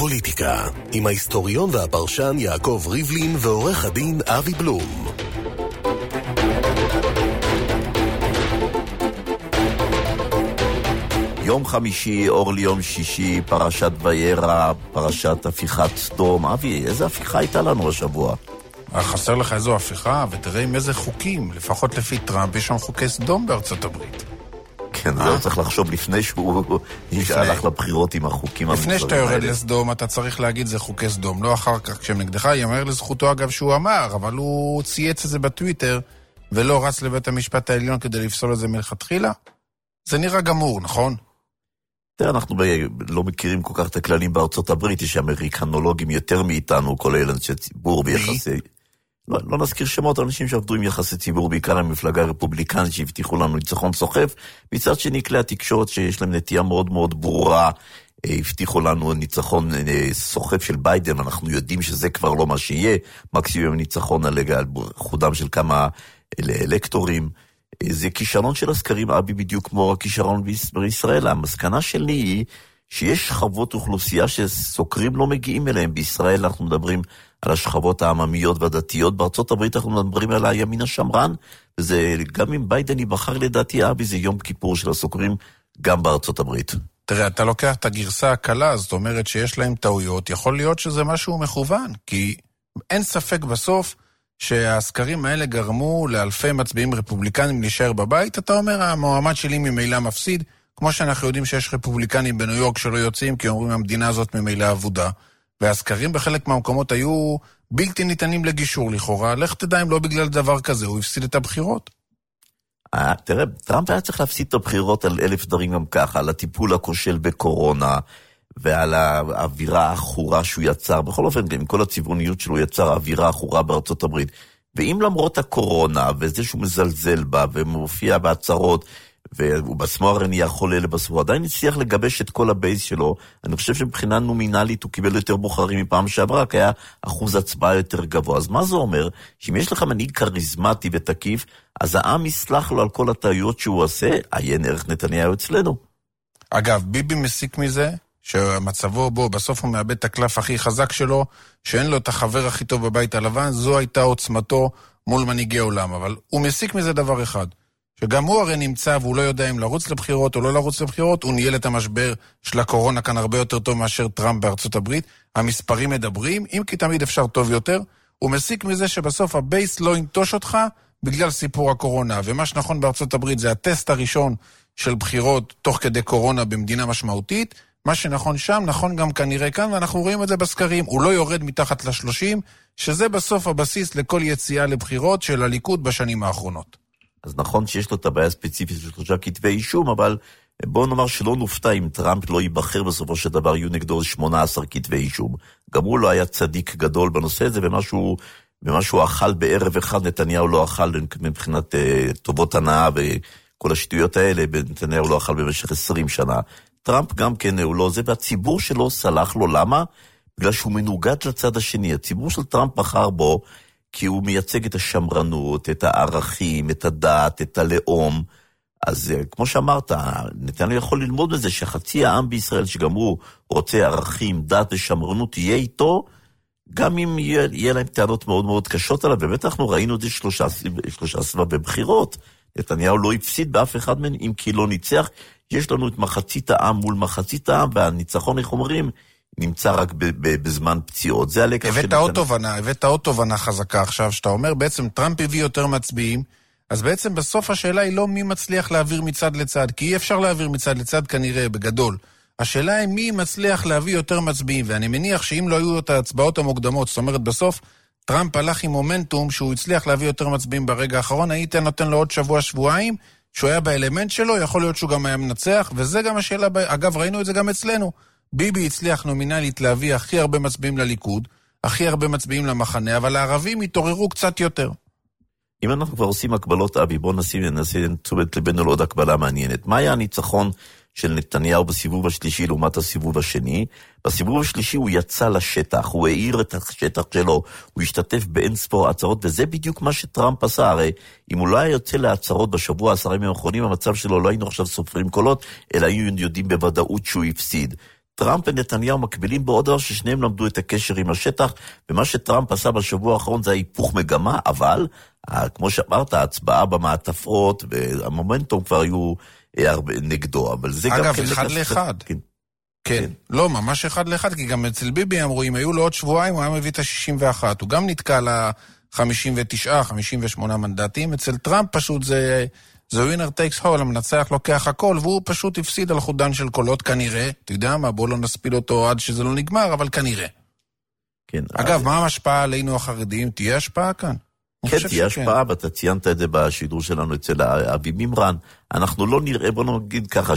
פוליטיקה, עם ההיסטוריון והפרשן יעקב ריבלין ועורך הדין אבי בלום. יום חמישי, אור ליום שישי, פרשת וירא, פרשת הפיכת סדום. אבי, איזה הפיכה הייתה לנו השבוע? חסר לך איזו הפיכה, ותראה עם איזה חוקים, לפחות לפי טראמפ, יש שם חוקי סדום בארצות הברית. כן, זה צריך לחשוב לפני שהוא הלך לבחירות עם החוקים המוצרים. לפני שאתה יורד לסדום, אתה צריך להגיד זה חוקי סדום, לא אחר כך כשהם נגדך. יאמר לזכותו אגב שהוא אמר, אבל הוא צייץ את זה בטוויטר, ולא רץ לבית המשפט העליון כדי לפסול את זה מלכתחילה. זה נראה גמור, נכון? תראה, אנחנו לא מכירים כל כך את הכללים בארצות הברית, יש אמריקנולוגים יותר מאיתנו, כולל אנשי ציבור ביחסי... לא נזכיר שמות אנשים שעבדו עם יחסי ציבור, בעיקר המפלגה הרפובליקנית שהבטיחו לנו ניצחון סוחף, מצד שני כלי התקשורת שיש להם נטייה מאוד מאוד ברורה, הבטיחו לנו ניצחון סוחף של ביידן, אנחנו יודעים שזה כבר לא מה שיהיה, מקסימום ניצחון על חודם של כמה אלקטורים, זה כישרון של הסקרים, אבי, בדיוק כמו הכישרון בישראל. המסקנה שלי היא שיש שכבות אוכלוסייה שסוקרים לא מגיעים אליהם. בישראל אנחנו מדברים על השכבות העממיות והדתיות, בארצות הברית אנחנו מדברים על הימין השמרן, וזה גם אם ביידן ייבחר לדעתי, אבי, זה יום כיפור של הסוקרים גם בארצות הברית. תראה, אתה לוקח את הגרסה הקלה, זאת אומרת שיש להם טעויות, יכול להיות שזה משהו מכוון, כי אין ספק בסוף שהסקרים האלה גרמו לאלפי מצביעים רפובליקנים להישאר בבית. אתה אומר, המועמד שלי ממילא מפסיד, כמו שאנחנו יודעים שיש רפובליקנים בניו יורק שלא יוצאים, כי אומרים המדינה הזאת ממילא עבודה, והסקרים בחלק מהמקומות היו בלתי ניתנים לגישור לכאורה. לך תדע אם לא בגלל דבר כזה, הוא הפסיד את הבחירות. תראה, טראמפ היה צריך להפסיד את הבחירות על 1000 דברים גם ככה, על הטיפול הכושל בקורונה, ועל האווירה האחורה שהוא יצר, בכל אופן, עם כל הצבעוניות שלו יצר האווירה האחורה בארצות הברית. ואם למרות הקורונה, וזה שהוא מזלזל בה, ומופיע בהצהרות, והוא בעצמו הרי נהיה חולה לבסוף, עדיין הצליח לגבש את כל הבייס שלו. אני חושב שמבחינה נומינלית הוא קיבל יותר בוחרים מפעם שעברה, כי היה אחוז הצבעה יותר גבוה. אז מה זה אומר? שאם יש לך מנהיג כריזמטי ותקיף, אז העם יסלח לו על כל הטעויות שהוא עושה, עיין ערך נתניהו אצלנו. אגב, ביבי מסיק מזה שמצבו בו, בסוף הוא מאבד את הקלף הכי חזק שלו, שאין לו את החבר הכי טוב בבית הלבן, זו הייתה עוצמתו מול מנהיגי עולם. אבל הוא מסיק מזה דבר אחד, שגם הוא הרי נמצא והוא לא יודע אם לרוץ לבחירות או לא לרוץ לבחירות, הוא ניהל את המשבר של הקורונה כאן הרבה יותר טוב מאשר טראמפ בארצות הברית, המספרים מדברים, אם כי תמיד אפשר טוב יותר, הוא מסיק מזה שבסוף הבייס לא ינטוש אותך בגלל סיפור הקורונה, ומה שנכון בארצות הברית זה הטסט הראשון של בחירות תוך כדי קורונה במדינה משמעותית, מה שנכון שם, נכון גם כנראה כאן, ואנחנו רואים את זה בסקרים, הוא לא יורד מתחת ל-30, שזה בסוף הבסיס לכל יציאה לבחירות של הליכוד בשנים האחרונות. אז נכון שיש לו את הבעיה הספציפית של 3 כתבי אישום, אבל בואו נאמר שלא נופתע אם טראמפ לא ייבחר בסופו של דבר, יהיו נגדו 18 כתבי אישום. גם הוא לא היה צדיק גדול בנושא הזה, ומה שהוא אכל בערב אחד, נתניהו לא אכל מבחינת טובות הנאה וכל השטויות האלה, נתניהו לא אכל במשך 20 שנה. טראמפ גם כן הוא לא זה, והציבור שלו סלח לו. למה? בגלל שהוא מנוגד לצד השני. הציבור של טראמפ בחר בו, כי הוא מייצג את השמרנות, את הערכים, את הדת, את הלאום. אז כמו שאמרת, נתניהו יכול ללמוד בזה שחצי העם בישראל, שגם הוא רוצה ערכים, דת ושמרנות, יהיה איתו, גם אם יהיה להם טענות מאוד מאוד קשות עליו. באמת אנחנו ראינו את זה 3 סבבי בחירות. נתניהו לא הפסיד באף אחד מהם, אם כי לא ניצח. יש לנו את מחצית העם מול מחצית העם, והניצחון, איך אומרים, נמצא רק בזמן פציעות. זה הלקח של... הבאת עוד תובנה חזקה עכשיו, שאתה אומר, בעצם טראמפ הביא יותר מצביעים, אז בעצם בסוף השאלה היא לא מי מצליח להעביר מצד לצד, כי אי אפשר להעביר מצד לצד כנראה בגדול. השאלה היא מי מצליח להביא יותר מצביעים, ואני מניח שאם לא היו את ההצבעות המוקדמות, זאת אומרת בסוף, טראמפ הלך עם מומנטום שהוא הצליח להביא יותר מצביעים ברגע האחרון, היית נותן לו עוד שבוע-שבועיים, שהוא היה באלמנט שלו, יכול להיות שהוא גם היה מנצח, וזה גם השאלה, אגב ראינו את זה גם אצלנו, ביבי הצליח נומינלית להביא הכי הרבה מצביעים לליכוד, הכי הרבה מצביעים למחנה, אבל הערבים התעוררו קצת יותר. אם אנחנו כבר עושים הקבלות, אבי, בוא ננסה תשומת לבנו לעוד הקבלה מעניינת. מה היה הניצחון של נתניהו בסיבוב השלישי לעומת הסיבוב השני? בסיבוב השלישי הוא יצא לשטח, הוא העיר את השטח שלו, הוא השתתף באין ספור עצרות, וזה בדיוק מה שטראמפ עשה. הרי אם הוא לא היה יוצא להצהרות בשבוע 10 ימים האחרונים, המצב שלו לא היינו עכשיו סופרים קולות, אלא היינו יודעים בוודאות שהוא הפסיד. טראמפ ונתניהו מקבילים בעוד דבר ששניהם למדו את הקשר עם השטח, ומה שטראמפ עשה בשבוע האחרון זה היפוך מגמה, אבל, כמו שאמרת, ההצבעה במעטפות, והמומנטום כבר היו נגדו, אבל זה אגב, גם כן... אגב, אחד לאחד. כן, לא, ממש אחד לאחד, כי גם אצל ביבי אמרו, אם היו לו עוד שבועיים, הוא היה מביא את ה-61, הוא גם נתקע ל-59, 58 מנדטים, אצל טראמפ פשוט זה winner takes all, המנצח לוקח הכל, והוא פשוט הפסיד על חודן של קולות, כנראה, אתה יודע מה, בוא לא נספיל אותו עד שזה לא נגמר, אבל כנראה. כן, אגב, מה המשפעה עלינו החרדים? תהיה השפעה כאן? כן, תהיה השפעה, ואתה ציינת את זה בשידור שלנו אצל אבי מימרן. אנחנו לא נראה, בוא נגיד ככה,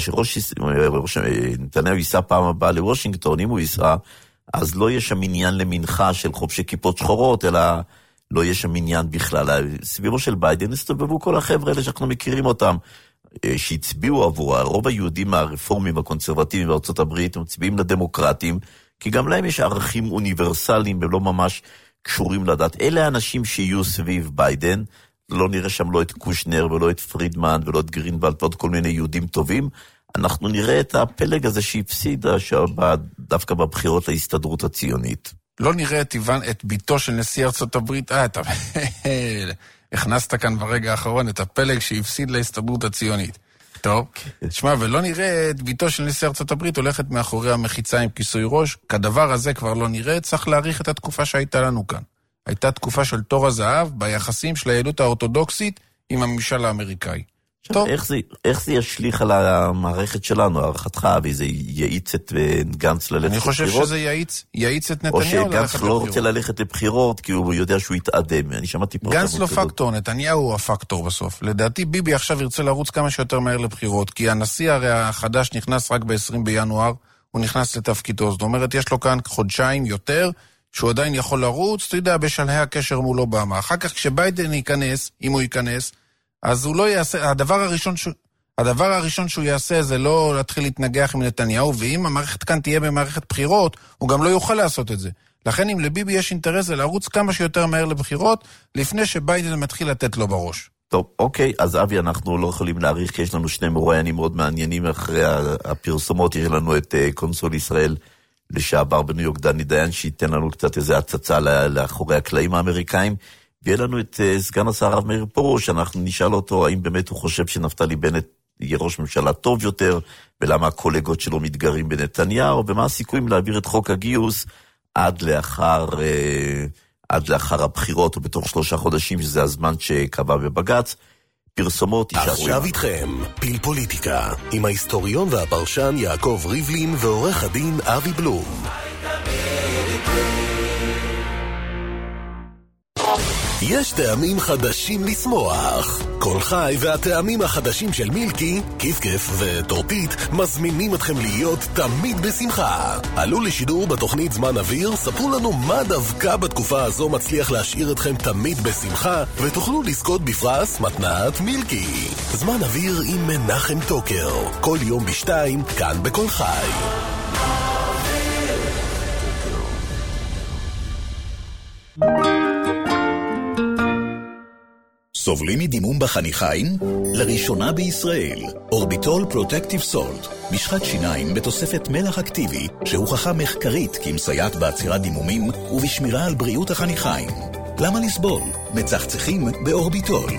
נתניהו ייסע פעם הבאה לוושינגטון, אם הוא ייסע, אז לא יש שם עניין למנחה של חובשי כיפות שחורות, אלא לא יש שם עניין בכלל. סביבו של ביידן הסתובבו כל החבר'ה האלה שאנחנו מכירים אותם, שהצביעו עבור הרוב היהודים הרפורמים הקונסרבטיביים בארצות הברית, הם מצביעים לדמוקרטים, כי גם להם יש ערכים אוניברסליים ולא ממש קשורים לדעת. אלה האנשים שיהיו סביב ביידן, לא נראה שם לא את קושנר ולא את פרידמן ולא את גרינוולד ועוד כל מיני יהודים טובים. אנחנו נראה את הפלג הזה שהפסידה דווקא בבחירות להסתדרות הציונית. לא נראה את ביתו של נשיא ארצות הברית, אתה הכנסת כאן ברגע האחרון את הפלג שהפסיד להסתדרות הציונית. טוב, תשמע, ולא נראה את ביתו של נשיא ארצות הברית הולכת מאחורי המחיצה עם כיסוי ראש, כדבר הזה כבר לא נראה, צריך להאריך את התקופה שהייתה לנו כאן. הייתה תקופה של תור הזהב ביחסים של היהדות האורתודוקסית עם הממשל האמריקאי. טוב. איך זה ישליך על המערכת שלנו, הערכתך, וזה יעיץ את גנץ ללכת לבחירות? אני חושב שזה יעיץ את נתניהו ללכת לבחירות. או שגנץ לא רוצה ללכת לבחירות, כי הוא יודע שהוא יתאדם. אני שמעתי פה... גנץ לא פקטור, נתניהו הוא הפקטור בסוף. לדעתי ביבי עכשיו ירצה לרוץ כמה שיותר מהר לבחירות, כי הנשיא הרי החדש נכנס רק ב-20 בינואר, הוא נכנס לתפקידו. זאת אומרת, יש לו כאן חודשיים יותר, שהוא עדיין יכול לרוץ, אתה יודע, בשלהי הקשר מול אובמה. אחר כך כשביידן ייכנס, אם הוא ייכנס, אז הוא לא יעשה, הדבר הראשון שהוא יעשה זה לא להתחיל להתנגח עם נתניהו, ואם המערכת כאן תהיה במערכת בחירות, הוא גם לא יוכל לעשות את זה. לכן אם לביבי יש אינטרס זה לרוץ כמה שיותר מהר לבחירות, לפני שביידן מתחיל לתת לו בראש. טוב, אוקיי, אז אבי, אנחנו לא יכולים להעריך, כי יש לנו שני מרואיינים מאוד מעניינים אחרי הפרסומות, יש לנו את קונסול ישראל לשעבר בניו יורק, דני דיין, שייתן לנו קצת איזו הצצה לאחורי הקלעים האמריקאים, ויהיה לנו את סגן השר הרב מאיר פרוש, אנחנו נשאל אותו האם באמת הוא חושב שנפתלי בנט יהיה ראש ממשלה טוב יותר, ולמה הקולגות שלו מתגרים בנתניהו, ומה הסיכויים להעביר את חוק הגיוס עד לאחר הבחירות, או בתוך 3 חודשים, שזה הזמן שקבע בבג"ץ. פרסומות יישארו. עכשיו איתכם, פיל פוליטיקה, עם ההיסטוריון והפרשן יעקב ריבלין, ועורך הדין אבי בלום. יש טעמים חדשים לשמוח. כל חי והטעמים החדשים של מילקי, כיף כיף וטורטית מזמינים אתכם להיות תמיד בשמחה. עלו לשידור בתוכנית זמן אוויר, ספרו לנו מה דווקא בתקופה הזו מצליח להשאיר אתכם תמיד בשמחה, ותוכלו לזכות בפרס מתנת מילקי. זמן אוויר עם מנחם טוקר, כל יום ב2, כאן בכל חי. סובלים מדימום בחניכיים? לראשונה בישראל, אורביטול פרוטקטיב סולט, משחת שיניים בתוספת מלח אקטיבי, שהוכחה מחקרית כמסייעת בעצירת דימומים ובשמירה על בריאות החניכיים. למה לסבול? מצחצחים באורביטול.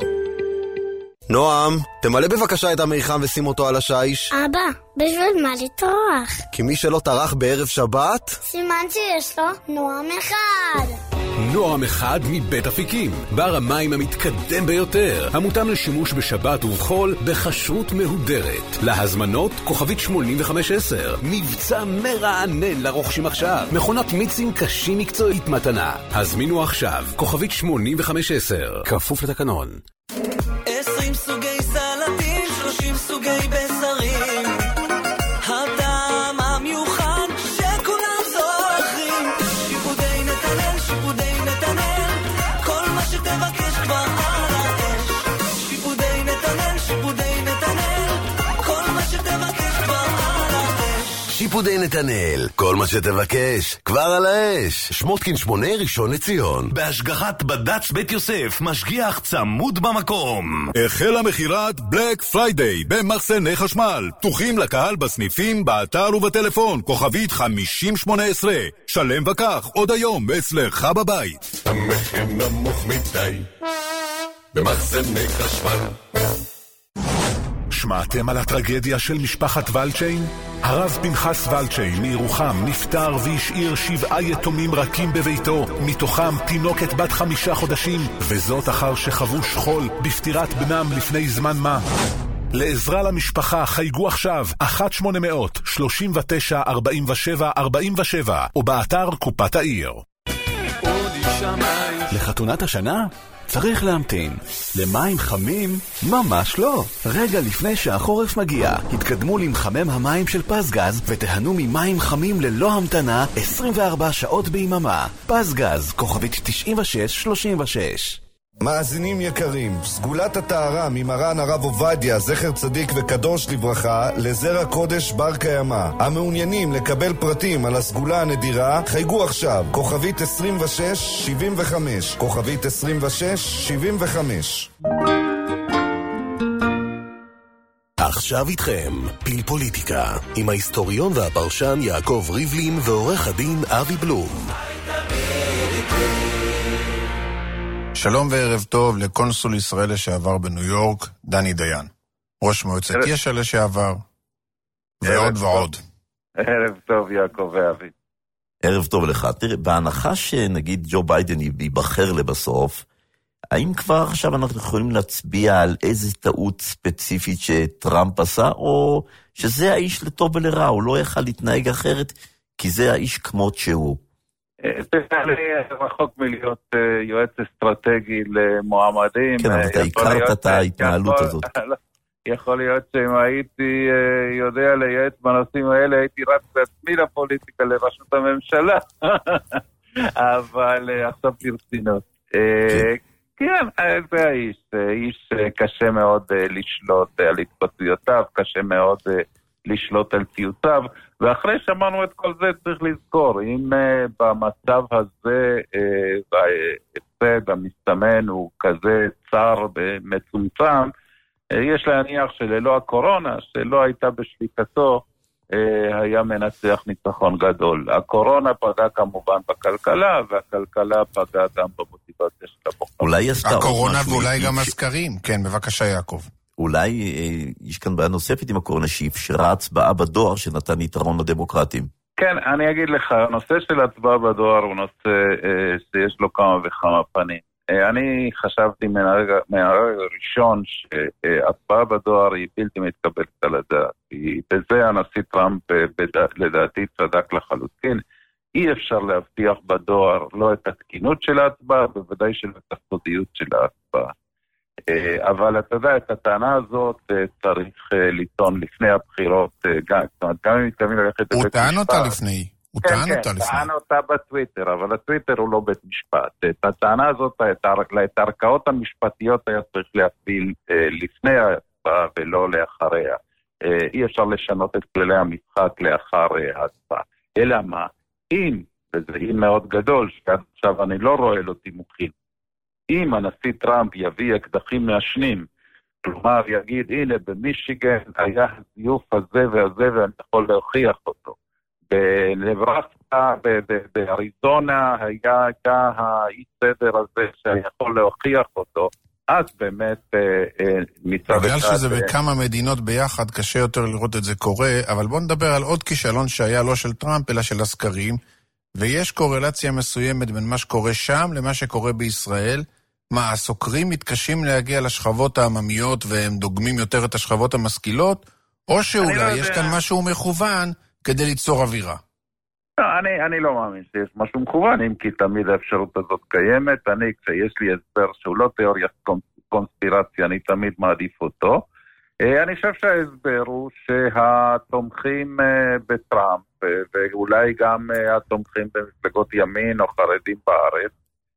נועם, תמלא בבקשה את המיחם ושים אותו על השיש. אבא, בשביל מה לטרוח? כי מי שלא טרח בערב שבת... סימן שיש לו נועם אחד. נועם אחד מבית אפיקים, בר המים המתקדם ביותר, המותאם לשימוש בשבת ובחול בכשרות מהודרת. להזמנות כוכבית 8510, מבצע מרענן לרוכשים עכשיו, מכונת מיצים קשים מקצועית מתנה. הזמינו עכשיו, כוכבית 8510, כפוף לתקנון. 20 סוגי סלטים, 30 סוגי בשרים, הטעם המיוחד שכולם זוכרים. שיפודי נתנאל, שיפודי נתנאל, כל מה שתבקש כבר על האש. שיפודי נתנאל, שיפודי נתנאל, כל מה שתבקש כבר על האש. שיפודי נתנאל, כל מה שתבקש, כבר על האש. שמותקין 8 ראשון לציון. בהשגחת בד"ץ בית יוסף, משגיח צמוד במקום. החלה מכירת בלק פריידיי במחסני חשמל. פתוחים לקהל בסניפים, באתר ובטלפון. כוכבית 5018. שלם וכך, עוד היום אצלך בבית. המחיר נמוך מדי במחסני חשמל. שמעתם על הטרגדיה של משפחת ולצ'יין? הרב פנחס ולצ'יין מירוחם נפטר והשאיר 7 יתומים רכים בביתו, מתוכם תינוקת בת 5 חודשים, וזאת אחר שחוו שכול בפטירת בנם לפני זמן מה. לעזרה למשפחה חייגו עכשיו 1-800-39-47-47 או באתר קופת העיר. לחתונת השנה? צריך להמתין. למים חמים? ממש לא. רגע לפני שהחורף מגיע, התקדמו למחמם המים של פסגז ותהנו ממים חמים ללא המתנה 24 שעות ביממה. פסגז, כוכבית 9636. מאזינים יקרים, סגולת הטהרה ממרן הרב עובדיה, זכר צדיק וקדוש לברכה, לזרע קודש בר קיימא. המעוניינים לקבל פרטים על הסגולה הנדירה, חייגו עכשיו, כוכבית 2675, כוכבית 2675. עכשיו איתכם, פיל פוליטיקה, עם ההיסטוריון והפרשן יעקב ריבלין ועורך הדין אבי בלום. שלום וערב טוב לקונסול ישראל לשעבר בניו יורק, דני דיין. ראש מועצת יש"ע לשעבר, ועוד ועוד. ערב טוב יעקב ואבי. ערב טוב לך. תראה, בהנחה שנגיד ג'ו ביידן ייבחר לבסוף, האם כבר עכשיו אנחנו יכולים להצביע על איזה טעות ספציפית שטראמפ עשה, או שזה האיש לטוב ולרע, הוא לא יכל להתנהג אחרת, כי זה האיש כמות שהוא? זה רחוק מלהיות יועץ אסטרטגי למועמדים. כן, אבל אתה הכרת את ההתנהלות הזאת. יכול להיות שאם הייתי יודע לייעץ בנושאים האלה, הייתי רץ בעצמי לפוליטיקה לראשות הממשלה. אבל עכשיו ברצינות. כן, זה האיש. איש קשה מאוד לשלוט על התבטאויותיו, קשה מאוד לשלוט על ציוטיו, ואחרי שאמרנו את כל זה צריך לזכור, אם במצב הזה ההפסד המסתמן הוא כזה צר ומצומצם, יש להניח שללא הקורונה, שלא הייתה בשליטתו, היה מנצח ניצחון גדול. הקורונה פגעה כמובן בכלכלה, והכלכלה פגעה גם במוטיבציה של הבוחרים. הקורונה ואולי גם הסקרים. כן, בבקשה יעקב. אולי יש כאן בעיה נוספת עם הקורונה שאפשרה הצבעה בדואר שנתן יתרון לדמוקרטים. כן, אני אגיד לך, הנושא של הצבעה בדואר הוא נושא שיש לו כמה וכמה פנים. אני חשבתי מהרגע הראשון שהצבעה בדואר היא בלתי מתקבלת על הדעת. בזה הנשיא טראמפ לדעתי צדק לחלוטין. אי אפשר להבטיח בדואר לא את התקינות של ההצבעה, בוודאי של הסודיות של ההצבעה. אבל אתה יודע, את הטענה הזאת צריך לטעון לפני הבחירות, גם אם מתכוונים ללכת... הוא טען אותה לפני. כן, טען אותה בטוויטר, אבל הטוויטר הוא לא בית משפט. את הטענה הזאת, את הערכאות המשפטיות היה צריך להפעיל לפני ההצבעה ולא לאחריה. אי אפשר לשנות את כללי המשחק לאחר ההצבעה. אלא מה? אם, וזה אם מאוד גדול, שעכשיו אני לא רואה לו תימוכים, אם הנשיא טראמפ יביא אקדחים מעשנים, כלומר יגיד, הנה במישיגן היה הזיוף הזה והזה ואני יכול להוכיח אותו. בנברסקה, באריזונה הייתה האי סדר הזה שיכול להוכיח אותו. אז באמת מצד בגלל שזה בכמה מדינות ביחד קשה יותר לראות את זה קורה, אבל בוא נדבר על עוד כישלון שהיה לא של טראמפ אלא של הסקרים, ויש קורלציה מסוימת בין מה שקורה שם למה שקורה בישראל. מה, הסוקרים מתקשים להגיע לשכבות העממיות והם דוגמים יותר את השכבות המשכילות, או שאולי יש כאן משהו מכוון כדי ליצור אווירה? לא, אני לא מאמין שיש משהו מכוון, אם כי תמיד האפשרות הזאת קיימת. כשיש לי הסבר שהוא לא תיאוריה קונספירציה, אני תמיד מעדיף אותו. אני חושב שההסבר הוא שהתומכים בטראמפ, ואולי גם התומכים במפלגות ימין או חרדים בארץ,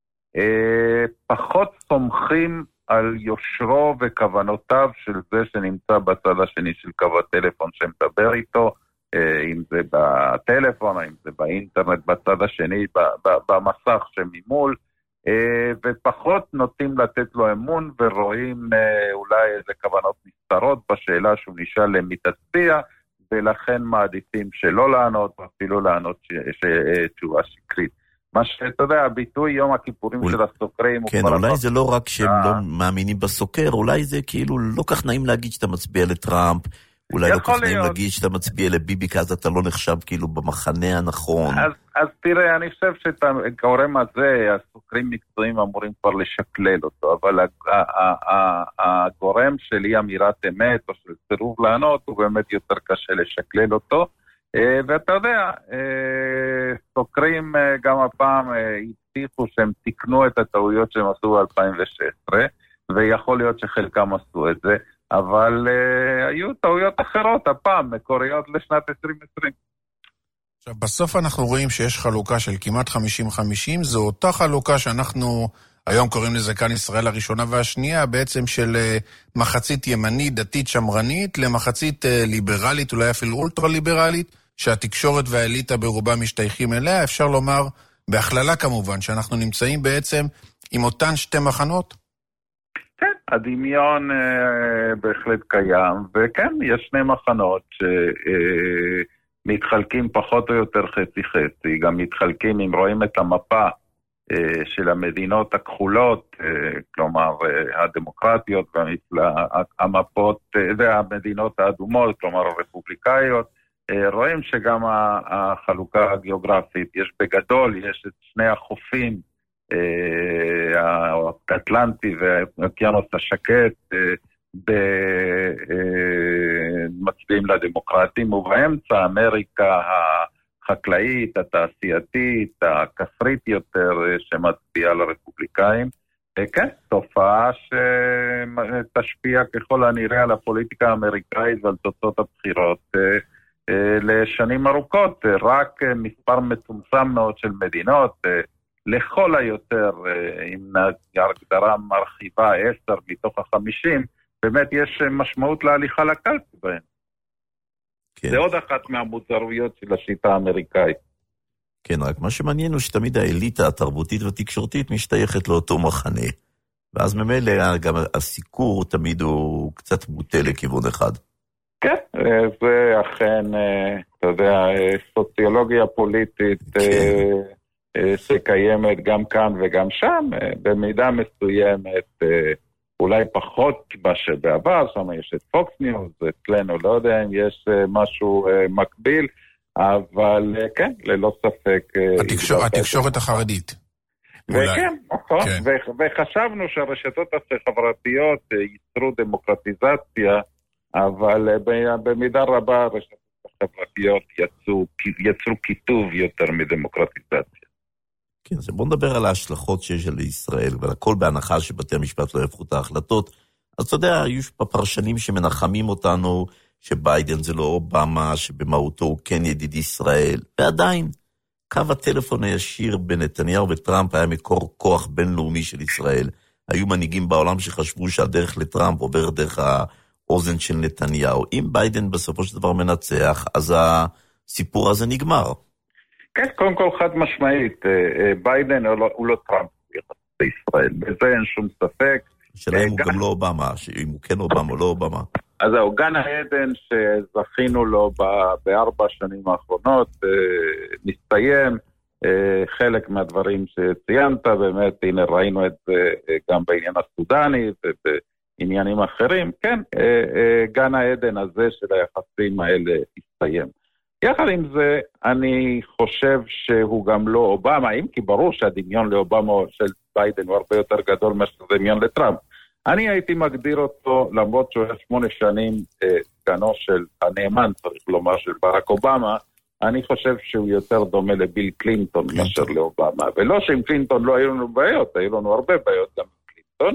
פחות סומכים על יושרו וכוונותיו של זה שנמצא בצד השני של קו הטלפון שמדבר איתו, אם זה בטלפון, אם זה באינטרנט, בצד השני, במסך שממול, ופחות נוטים לתת לו אמון, ורואים אולי איזה כוונות נסתרות בשאלה שהוא נשאל למי תצביע, ולכן מעדיפים שלא לענות, או אפילו לענות תשובה שקרית. מה שאתה יודע, הביטוי יום הכיפורים של הסוקרים... כן, אולי זה לא רק שהם לא מאמינים בסוקר, אולי זה כאילו לא כך נעים להגיד שאתה מצביע לטראמפ, אולי לא כך נעים להגיד שאתה מצביע לביבי, כי אז אתה לא נחשב כאילו במחנה הנכון. אז תראה, אני חושב שאת הגורם הזה, הסוקרים מקצועיים אמורים כבר לשקלל אותו, אבל הגורם של אי אמירת אמת או של סירוב לענות, הוא באמת יותר קשה לשקלל אותו. ואתה יודע, סוקרים גם הפעם הבטיחו שהם תיקנו את הטעויות שהם עשו ב-2016, ויכול להיות שחלקם עשו את זה, אבל היו טעויות אחרות הפעם, מקוריות לשנת 2020. עכשיו, בסוף אנחנו רואים שיש חלוקה של כמעט 50-50, זו אותה חלוקה שאנחנו היום קוראים לזה כאן ישראל הראשונה והשנייה, בעצם של מחצית ימנית, דתית, שמרנית, למחצית ליברלית, אולי אפילו אולטרה ליברלית, שהתקשורת והאליטה ברובה משתייכים אליה. אפשר לומר, בהכללה כמובן, שאנחנו נמצאים בעצם עם אותן שתי מחנות? כן, הדמיון בהחלט קיים, וכן, יש שני מחנות שמתחלקים פחות או יותר חצי-חצי, גם מתחלקים, אם רואים את המפה של המדינות הכחולות, כלומר הדמוקרטיות והמפות, והמדינות האדומות, כלומר הרפובליקאיות, רואים שגם החלוקה הגיאוגרפית, יש בגדול, יש את שני החופים, האטלנטי והאוקיינוס השקט, מצביעים לדמוקרטים, ובאמצע אמריקה החקלאית, התעשייתית, הכפרית יותר, שמצביעה לרפובליקאים. כן, תופעה שתשפיע ככל הנראה על הפוליטיקה האמריקאית ועל תוצאות הבחירות לשנים ארוכות. רק מספר מצומצם מאוד של מדינות, לכל היותר, עם הגדרה מרחיבה 10 מתוך 50, באמת יש משמעות להליכה לקלפי בהן. כן. זה עוד אחת מהמוזרויות של השיטה האמריקאית. כן, רק מה שמעניין הוא שתמיד האליטה התרבותית והתקשורתית משתייכת לאותו מחנה. ואז ממילא גם הסיקור תמיד הוא קצת מוטה לכיוון אחד. כן, זה אכן, אתה יודע, סוציולוגיה פוליטית שקיימת גם כאן וגם שם, במידה מסוימת, אולי פחות מה שבעבר, שם יש את פוקס ניוז, אצלנו לא יודע אם יש משהו מקביל, אבל כן, ללא ספק. התקשורת החרדית. וכן, נכון, וחשבנו שהרשתות החברתיות ייצרו דמוקרטיזציה, אבל במידה רבה הרשתות החברתיות יצרו כיתוב יותר מדמוקרטיזציה. כן, אז בואו נדבר על ההשלכות שיש על ישראל, והכל בהנחה שבתי המשפט לא יפכו את ההחלטות. אז אתה יודע, היו פרשנים שמנחמים אותנו, שביידן זה לא אובמה, שבמהותו הוא כן ידיד ישראל, ועדיין, קו הטלפון הישיר בין נתניהו וטראמפ היה מקור כוח בינלאומי של ישראל. היו מנהיגים בעולם שחשבו שהדרך לטראמפ עובר דרך האוזן של נתניהו. אם ביידן בסופו של דבר מנצח, אז הסיפור הזה נגמר. כן, קודם כל חד משמעית, ביידן הוא לא טראמפ בישראל, בזה אין שום ספק. השאלה אם הוא גם לא אובמה, אם הוא כן אובמה או לא אובמה. אז זהו, גן העדן שזכינו לו ב4 שנים האחרונות, מסתיים, חלק מהדברים שציינת, באמת, הנה ראינו את זה גם בעניין הסודני ובעניינים אחרים, כן, גן העדן הזה של היחסים האלה הסתיים. יחד עם זה, אני חושב שהוא גם לא אובמה, אם כי ברור שהדמיון לאובמה של ביידן הוא הרבה יותר גדול מאשר דמיון לטראמפ. אני הייתי מגדיר אותו, למרות שהוא היה 8 שנים סגנו של הנאמן, צריך לומר, של ברק אובמה, אני חושב שהוא יותר דומה לביל קלינטון מאשר לאובמה. ולא שעם קלינטון לא היו לנו בעיות, היו לנו הרבה בעיות גם עם קלינטון,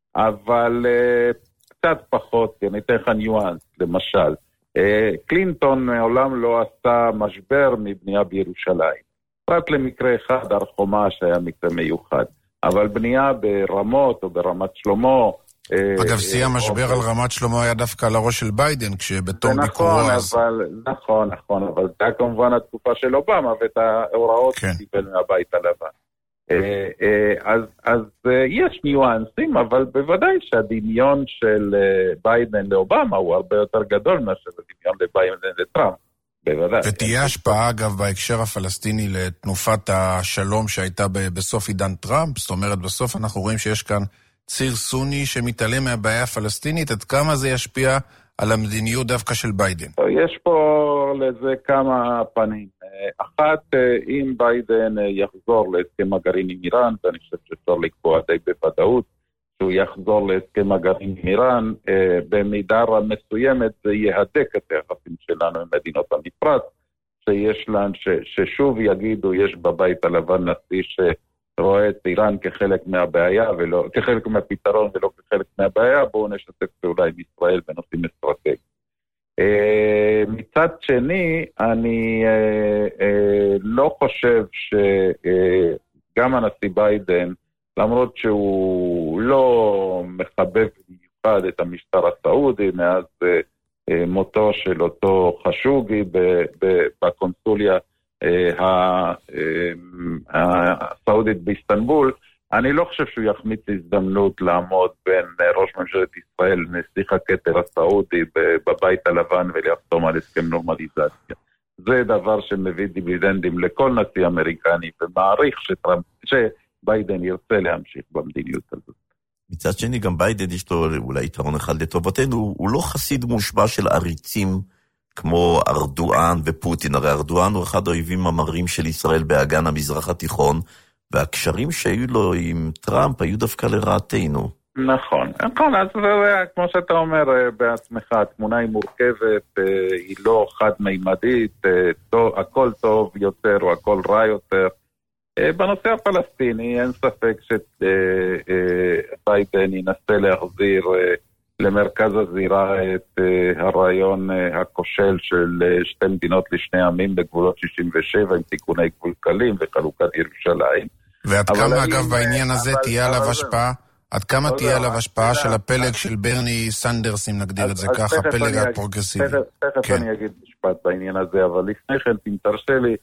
אבל קצת פחות, אני אתן לך ניואנס, למשל. קלינטון מעולם לא עשה משבר מבנייה בירושלים. רק למקרה אחד, הר חומה שהיה מקרה מיוחד. אבל בנייה ברמות או ברמת שלמה אגב, שיא המשבר על רמת שלמה היה דווקא על הראש של ביידן, כשבתום ביקורו אז... נכון, אבל זה היה כמובן התקופה של אובמה, ואת ההוראות קיבל מהבית הלבן. אז יש ניואנסים, אבל בוודאי שהדמיון של ביידן לאובמה הוא הרבה יותר גדול מאשר הדמיון לביידן לטראמפ. ותהיה השפעה, אגב, בהקשר הפלסטיני לתנופת השלום שהייתה בסוף עידן טראמפ. זאת אומרת, בסוף אנחנו רואים שיש כאן ציר סוני שמתעלם מהבעיה הפלסטינית. עד כמה זה ישפיע על המדיניות דווקא של ביידן? יש פה לזה כמה פנים. אחת, אם ביידן יחזור להסכם הגרעין עם איראן, ואני חושב שאפשר לקבוע די בוודאות שהוא יחזור להסכם הגרעין עם איראן, במידה מסוימת זה יהדק את היחסים שלנו עם מדינות המפרץ, שיש להם, ששוב יגידו, יש בבית הלבן נשיא שרואה את איראן כחלק מהבעיה, כחלק מהפתרון ולא כחלק מהבעיה, בואו נשתף פעולה עם ישראל בנושאים אסטרטגיים. מצד שני, אני לא חושב שגם הנשיא ביידן, למרות שהוא לא מחבב במיוחד את המשטר הסעודי, מאז מותו של אותו חשוגי בקונסוליה הסעודית באיסטנבול, אני לא חושב שהוא יחמיץ הזדמנות לעמוד בין ראש ממשלת ישראל נשיא הקטר הסעודי בבית הלבן ולחתום על הסכם נורמליזציה. זה דבר שמביא דיבידנדים לכל נשיא אמריקני ומעריך שביידן ירצה להמשיך במדיניות הזאת. מצד שני גם ביידן יש לו אולי יתרון אחד לטובתנו, הוא לא חסיד מושבע של עריצים כמו ארדואן ופוטין. הרי ארדואן הוא אחד האויבים המרים של ישראל באגן המזרח התיכון, והקשרים שהיו לו עם טראמפ היו דווקא לרעתנו. נכון, אז כמו שאתה אומר בעצמך, התמונה היא מורכבת, היא לא חד-מימדית, הכל טוב יותר או הכל רע יותר. בנושא הפלסטיני אין ספק שביידן ינסה להחזיר למרכז הזירה את הרעיון הכושל של שתי מדינות לשני עמים בגבולות 67 עם תיקוני גבול קלים וחלוקת ירושלים. ועד כמה אגב בעניין הזה תהיה עליו השפעה? עד כמה תהיה עליו השפעה של הפלג של ברני סנדרס, אם נגדיר את זה ככה, הפלג הפרוגרסיבי? תכף אני אגיד משפט בעניין הזה, אבל לפני כן אם תרשה לי,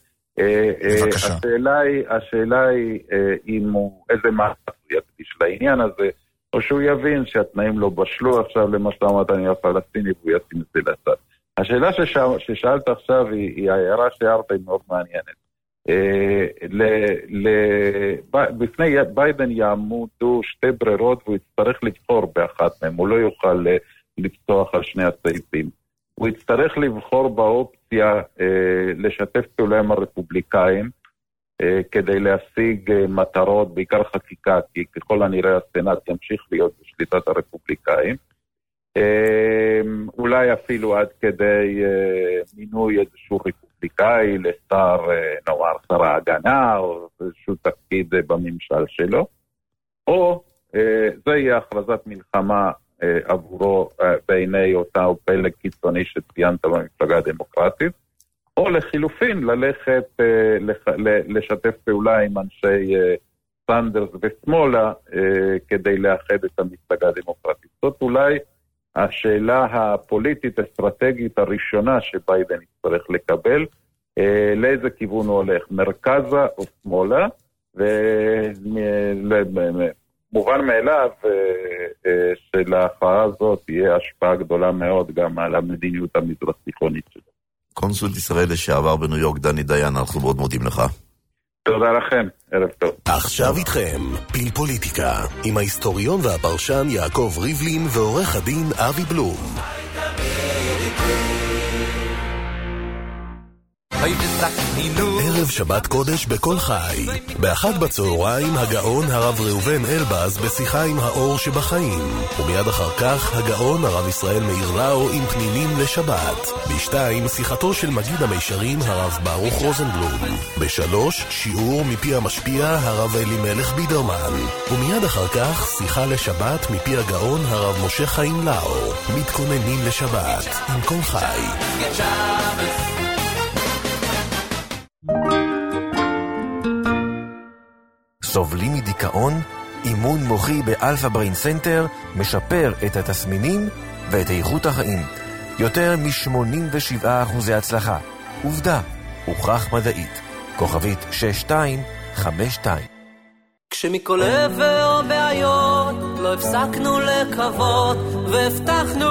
השאלה היא אם הוא איזה מעט הוא יקדיש לעניין הזה, או שהוא יבין שהתנאים לא בשלו עכשיו למשא ומתן הפלסטיני והוא ישים את זה לצד. השאלה ששאלת עכשיו היא ההערה שהערת היא מאוד מעניינת. בפני ביידן יעמודו שתי ברירות והוא יצטרך לבחור באחת מהם, הוא לא יוכל לפתוח על שני הסעיפים. הוא יצטרך לבחור באופציה לשתף פעולה עם הרפובליקאים כדי להשיג מטרות, בעיקר חקיקה, כי ככל הנראה הסנאט ימשיך להיות בשליטת הרפובליקאים. אולי אפילו עד כדי מינוי איזשהו רפובליקאי לשר, נאמר, שר ההגנה, או איזשהו תפקיד בממשל שלו. או זה יהיה הכרזת מלחמה עבורו בעיני אותה פלג קיצוני שציינת במפלגה הדמוקרטית, או לחילופין ללכת לשתף פעולה עם אנשי סנדרס ושמאלה כדי לאחד את המפלגה הדמוקרטית. זאת אולי השאלה הפוליטית אסטרטגית הראשונה שביידן יצטרך לקבל, לאיזה כיוון הוא הולך, מרכזה או שמאלה, מובן מאליו שלהכרעה הזאת תהיה השפעה גדולה מאוד גם על המדיניות המזרח תיכונית שלו. קונסול ישראל לשעבר בניו יורק דני דיין, אנחנו מאוד מודים לך. תודה לכם, ערב טוב. עכשיו איתכם, פיל פוליטיקה, עם ההיסטוריון והפרשן יעקב ריבלין ועורך הדין אבי בלום. ערב שבת קודש בכל חי. באחת בצהריים הגאון הרב ראובן אלבז בשיחה עם האור שבחיים, ומיד אחר כך הגאון הרב ישראל מאיר לאו עם פנינים לשבת. בשתיים שיחתו של מגיד המישרים הרב ברוך רוזנבלום. בשלוש שיעור מפי המשפיע הרב אלימלך בידרמן, ומיד אחר כך שיחה לשבת מפי הגאון הרב משה חיים לאו. מתכוננים לשבת עם כל חי. סובלים מדיכאון? אימון מוחי באלפא ברין סנטר משפר את התסמינים ואת איכות החיים. יותר מ-87% הצלחה. עובדה, הוכח מדעית. כוכבית 6252. כשמכל עבר בעיות לא הפסקנו לקוות והבטחנו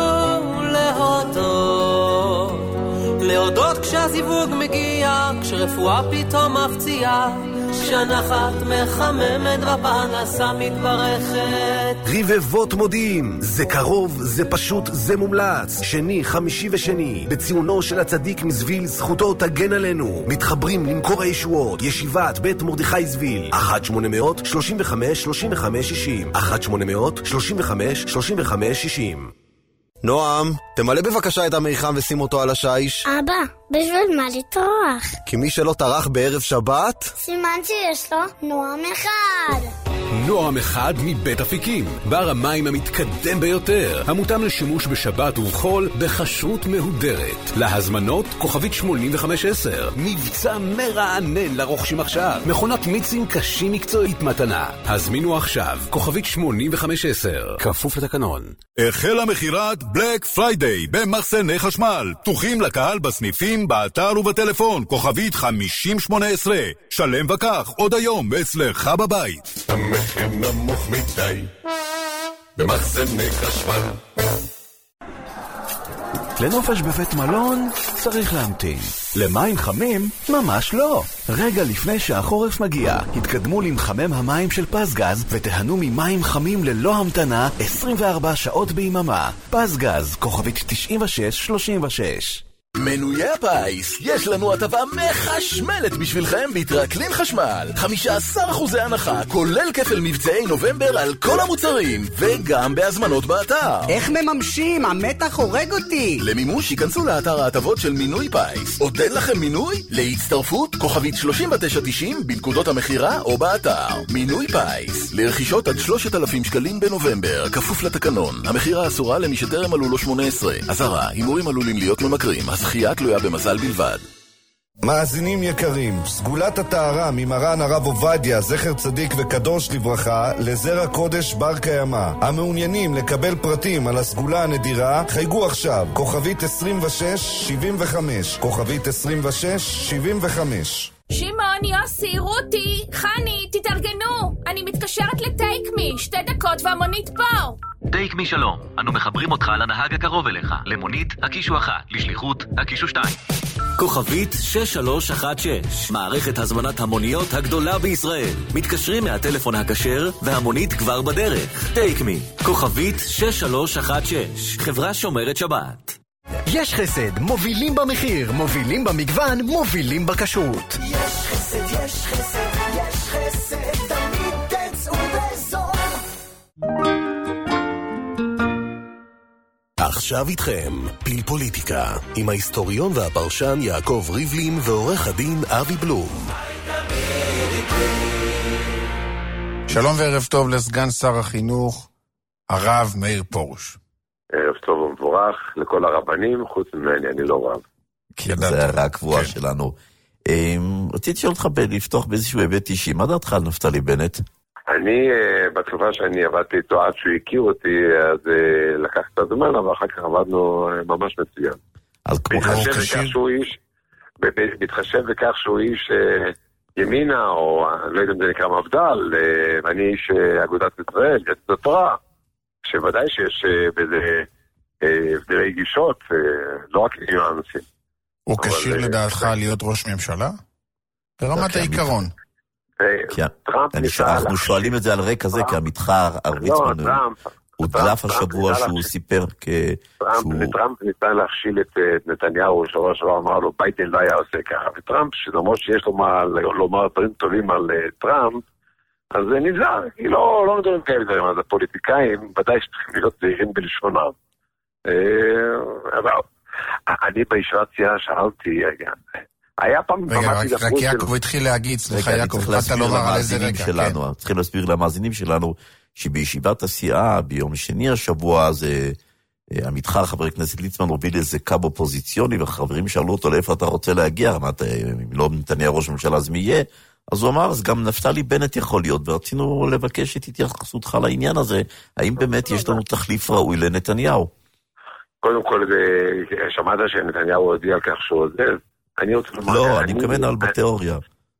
להודות כשהזיווג מגיע, כשרפואה פתאום מפציעה, כשהנחת מחממת והפרנסה מתברכת. רבבות מודיעים, זה קרוב, זה פשוט, זה מומלץ. שני, חמישי ושני, בציונו של הצדיק מזוויל, זכותו תגן עלינו. מתחברים למקור הישועות, ישיבת בית מרדכי זוויל. 1-800-35-35-60 1-800-35-35-60. נועם, תמלא בבקשה את המיחם ושים אותו על השיש. אבא, בשביל מה לטרוח? כי מי שלא טרח בערב שבת, סימן שיש לו נועם אחד. נועם אחד מבית אפיקים, בר המים המתקדם ביותר, המותאם לשימוש בשבת ובחול בכשרות מהודרת. להזמנות כוכבית 8510, מבצע מרענן לרוכשים עכשיו, מכונת מיצים קשים מקצועית מתנה. הזמינו עכשיו, כוכבית 8510, כפוף לתקנון. החל המחירת בלק פריידיי במחסני חשמל, פתוחים לקהל בסניפים, באתר ובטלפון, כוכבית 5018. שלם וכך עוד היום אצלך בבית. המחיר נמוך מדי במחסני חשמל. לנופש בבית מלון צריך להמתין. למים חמים? ממש לא. רגע לפני שהחורף מגיע, התקדמו למחמם המים של פסגז ותהנו ממים חמים ללא המתנה 24 שעות ביממה. פסגז, כוכבית 9636. מנויי הפיס, יש לנו הטבה מחשמלת בשבילכם בהתרקלין חשמל. 15% הנחה, כולל כפל מבצעי נובמבר על כל המוצרים, וגם בהזמנות באתר. איך מממשים? המתח הורג אותי. למימוש ייכנסו לאתר ההטבות של מינוי פיס. עוד אין לכם מינוי? להצטרפות, כוכבית 3990 בנקודות המחירה או באתר. מינוי פיס, לרכישות עד 3,000 שקלים בנובמבר, כפוף לתקנון. המחירה אסורה למי שטרם מלאו לו 18. אזהרה, הימורים עלולים להיות ממכרים. הזכייה תלויה במזל בלבד. מאזינים יקרים, סגולת הטהרה ממרן הרב עובדיה, זכר צדיק וקדוש לברכה, לזרע קודש בר קיימא. המעוניינים לקבל פרטים על הסגולה הנדירה, חייגו עכשיו, כוכבית 2675, כוכבית 2675. שמעון, יוסי, רותי, חני, תתארגנו. אני מתקשרת לטייק מי, 2 דקות והמונית פה. טייק מי שלום, אנו מחברים אותך לנהג הקרוב אליך. למונית, הקישו 1, לשליחות, הקישו 2. כוכבית 6316, מערכת הזמנת המוניות הגדולה בישראל. מתקשרים מהטלפון הכשר והמונית כבר בדרך. טייק מי, כוכבית 6316, חברה שומרת שבת. יש חסד, מובילים במחיר, מובילים במגוון, מובילים בכשרות. יש חסד, יש חסד, יש חסד, תמיד תצאו בזול. עכשיו איתכם, פיל פוליטיקה, עם ההיסטוריון והפרשן יעקב ריבלין ועורך הדין אבי בלום. שלום וערב טוב לסגן שר החינוך, הרב מאיר פרוש. ערב טוב ומבורך לכל הרבנים, חוץ ממני, אני לא רב. כן, זה הרע הקבועה שלנו. רציתי לשאול אותך לפתוח באיזשהו היבט אישי, מה דעתך על נפתלי בנט? אני, בתקופה שאני עבדתי איתו עד שהוא הכיר אותי, אז לקח קצת זמן, אבל אחר כך עבדנו ממש מצוין. בהתחשב בכך שהוא איש ימינה, או אני לא יודע אם זה נקרא מפד"ל, ואני איש אגודת ישראל, יהדות התורה, שוודאי שיש בזה הבדלי גישות, לא רק ניואנסים. הוא כשיר לדעתך להיות ראש ממשלה? ברמת העיקרון. אנחנו שואלים את זה על רקע זה, כי המתחר הרביצמן הוא דלף השבוע שהוא סיפר טראמפ ניתן להכשיל את נתניהו, שבוע שבוע אמר לו, ביידן לא היה עושה ככה, וטראמפ, שלמרות שיש לו מה לומר דברים טובים על טראמפ, אז זה נזהר, כי לא מדברים כאלה דברים, אז הפוליטיקאים ודאי שצריכים להיות זהירים בלשונם. אבל אני בישיבת סיעה שאלתי, היה פעם... רגע, רק יעקב התחיל להגיד, סליחה יעקב, אתה לומר על איזה רגע. צריכים להסביר למאזינים שלנו, שבישיבת הסיעה ביום שני השבוע, זה המתחר חבר הכנסת ליצמן הוביל איזה קו אופוזיציוני, וחברים שאלו אותו לאיפה אתה רוצה להגיע, אם לא נתניהו ראש ממשלה אז מי יהיה, אז הוא אמר, אז גם נפתלי בנט יכול להיות, ורצינו לבקש את התייחסותך לעניין הזה, האם באמת יש לנו תחליף ראוי לנתניהו? קודם כל, שמעת שנתניהו הודיע על כך שהוא עוזב? לא, אני מכוון על בתיאוריה.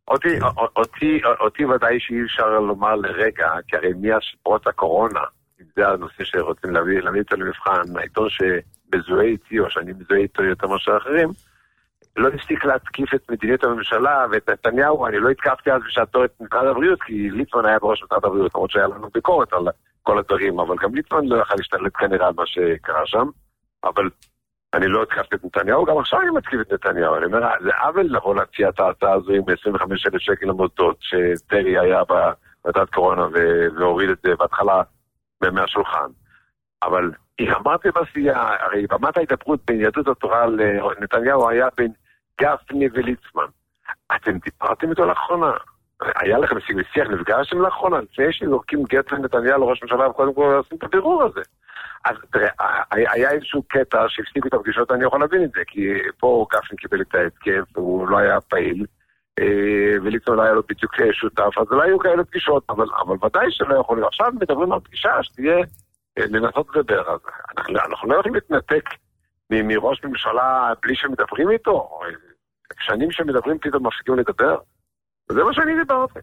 אותי ודאי שאי אפשר לומר לרגע, כי הרי מאז פרוץ הקורונה, זה הנושא שרוצים להביא אותו למבחן, העיתון שמזוהה איתי, או שאני מזוהה איתו יותר מאשר אחרים, לא הפסיק להתקיף את מדיניות הממשלה ואת נתניהו. אני לא התקפתי אז בשעתו את משרד הבריאות, כי ליצמן היה בראש משרד הבריאות, למרות שהיה לנו ביקורת על כל הדברים, אבל גם ליצמן לא יכל להשתלט כנראה על מה שקרה שם, אבל אני לא התקפתי את נתניהו, גם עכשיו אני מתקיף את נתניהו. אני אומר, זה עוול לבוא להציע את ההצעה הזו עם 25,000 שקל למוסדות, שטרי היה בוועדת קורונה והוריד את זה בהתחלה מהשולחן. אבל אמרתי בסיעה, הרי במת ההתדברות בין יהדות התורה לנתניהו היה בין גפני וליצמן. אתם דיברתם איתו לאחרונה? היה לכם שיח, נפגשתם לאחרונה? לפני שזורקים גט לנתניהו לראש ממשלה, וקודם כל עושים את הבירור הזה. אז תראה, היה איזשהו קטע שהפסיקו את הפגישות, אני יכול להבין את זה, כי פה גפני קיבל את ההתקף, והוא לא היה פעיל, וליצמן לא היה לו בדיוק שותף, אז לא היו כאלה פגישות, אבל ודאי שלא יכול להיות. עכשיו מדברים על פגישה שתהיה לנסות לדבר, אז אנחנו לא יכולים להתנתק מראש ממשלה בלי שמדברים איתו, שנים שמדברים פתאום מפסיקים לדבר, וזה מה שאני דיברתי.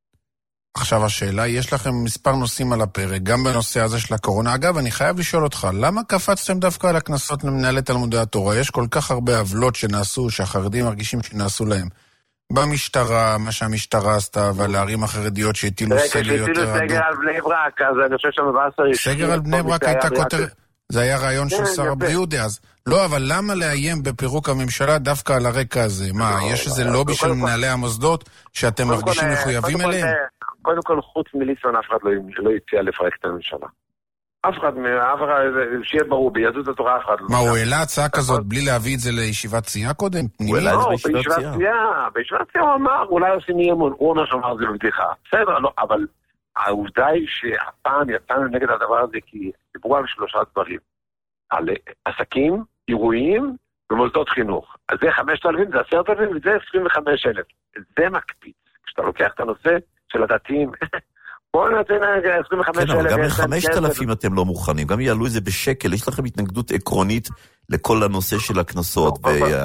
עכשיו השאלה, יש לכם מספר נושאים על הפרק, גם בנושא הזה של הקורונה. אגב, אני חייב לשאול אותך, למה קפצתם דווקא על הכנסות למנהלי תלמודי התורה? יש כל כך הרבה עוולות שנעשו, שהחרדים מרגישים שנעשו להם. במשטרה, מה שהמשטרה עשתה, ועל הערים החרדיות שהטילו סגר יותר אדום. כשהטילו סגר על בני ברק, אז אני חושב שמבאסר... סגר על בני ברק הייתה כותר... זה היה רעיון של שר הבריאות אז. לא, אבל למה לאיים בפירוק הממשלה דווקא על הרקע הזה? מה, יש איזה לובי של מנהלי המוסדות שאתם מרגישים מחויבים אליהם? קודם כל, חוץ מליצמן, אף אחד לא הציע לפרק את הממשלה. אף אחד, שיהיה ברור, ביהדות התורה אף אחד לא... מה, הוא העלה הצעה כזאת בלי להביא את זה לישיבת סיעה קודם? לא, בישיבת סיעה הוא אמר, אולי עושים אי אמון, הוא אומר שאומר זה בבדיחה. בסדר, לא, אבל העובדה היא שהפעם יצאנו נגד הדבר הזה, כי דיברו על 3 דברים. על עסקים, אירועים ומוסדות חינוך. אז זה 5,000, זה 10,000 וזה 25,000. זה מקפיץ. כשאתה לוקח את הנושא של הדתיים, בואו נתן 25,000. כן, אבל גם ל5,000 אתם לא מוכנים, גם יעלו את זה בשקל, יש לכם התנגדות עקרונית לכל הנושא של הכנסות,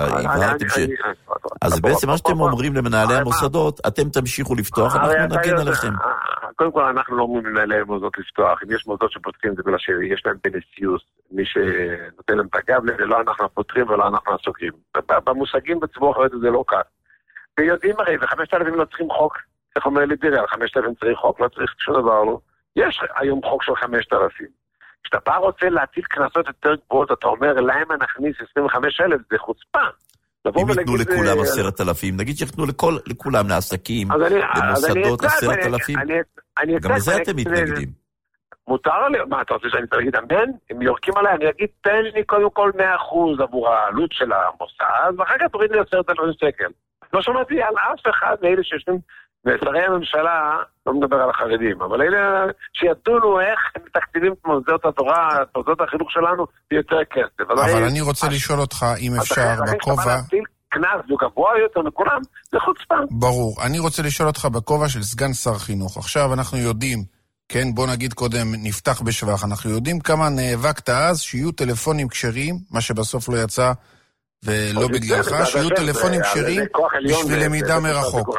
אז בעצם מה שאתם אומרים למנהלי המוסדות, אתם תמשיכו לפתוח, אנחנו נגן עליכם. קודם כל אנחנו לא אומרים למנהלי המוסדות לפתוח, אם יש מוסדות שפותחים זה בגלל שיש להם בנסיוס, מי שנותן להם את הגב, ולא אנחנו פותחים ולא אנחנו סוגרים. במושגים בציבור החרדי זה לא כך. ויודעים הרי, ו5,000 לא צריכים חוק. איך אומר לי דירי, על 5,000 צריך חוק, לא צריך שום דבר, לא. יש היום חוק של 5,000. כשאתה בא רוצה להטיל כנסות יותר גבוהות, אתה אומר, למה נכניס 25,000, זה חוצפה. אם יתנו לכולם 10,000, נגיד שיתנו לכולם, לעסקים, למוסדות 10,000, גם לזה אתם מתנגדים. מותר לי, מה אתה רוצה שאני תגיד אמן? הם יורקים עליי, אני אגיד, תן לי קודם כל 100% עבור העלות של המוסד, ואחר כך תוריד לי 10,000 שקל. לא שמעתי על אף אחד מאלה שיושבים ושרי הממשלה, לא מדבר על החרדים, אבל אלה שידעו איך הם מתקציבים את מוסדות התורה, את מוסדות החינוך שלנו, ביותר כסף. אבל אני רוצה לשאול אותך, אם אפשר, בכובע... כנס, זה גבוה יותר מכולם, זה חוצפה. ברור. אני רוצה לשאול אותך בכובע של סגן שר חינוך. עכשיו אנחנו יודעים, כן, בוא נגיד קודם, נפתח בשבח, אנחנו יודעים כמה נאבקת אז שיהיו טלפונים כשרים, מה שבסוף לא יצא, ולא בגללך, שיהיו טלפונים כשרים בשביל למידה מרחוק.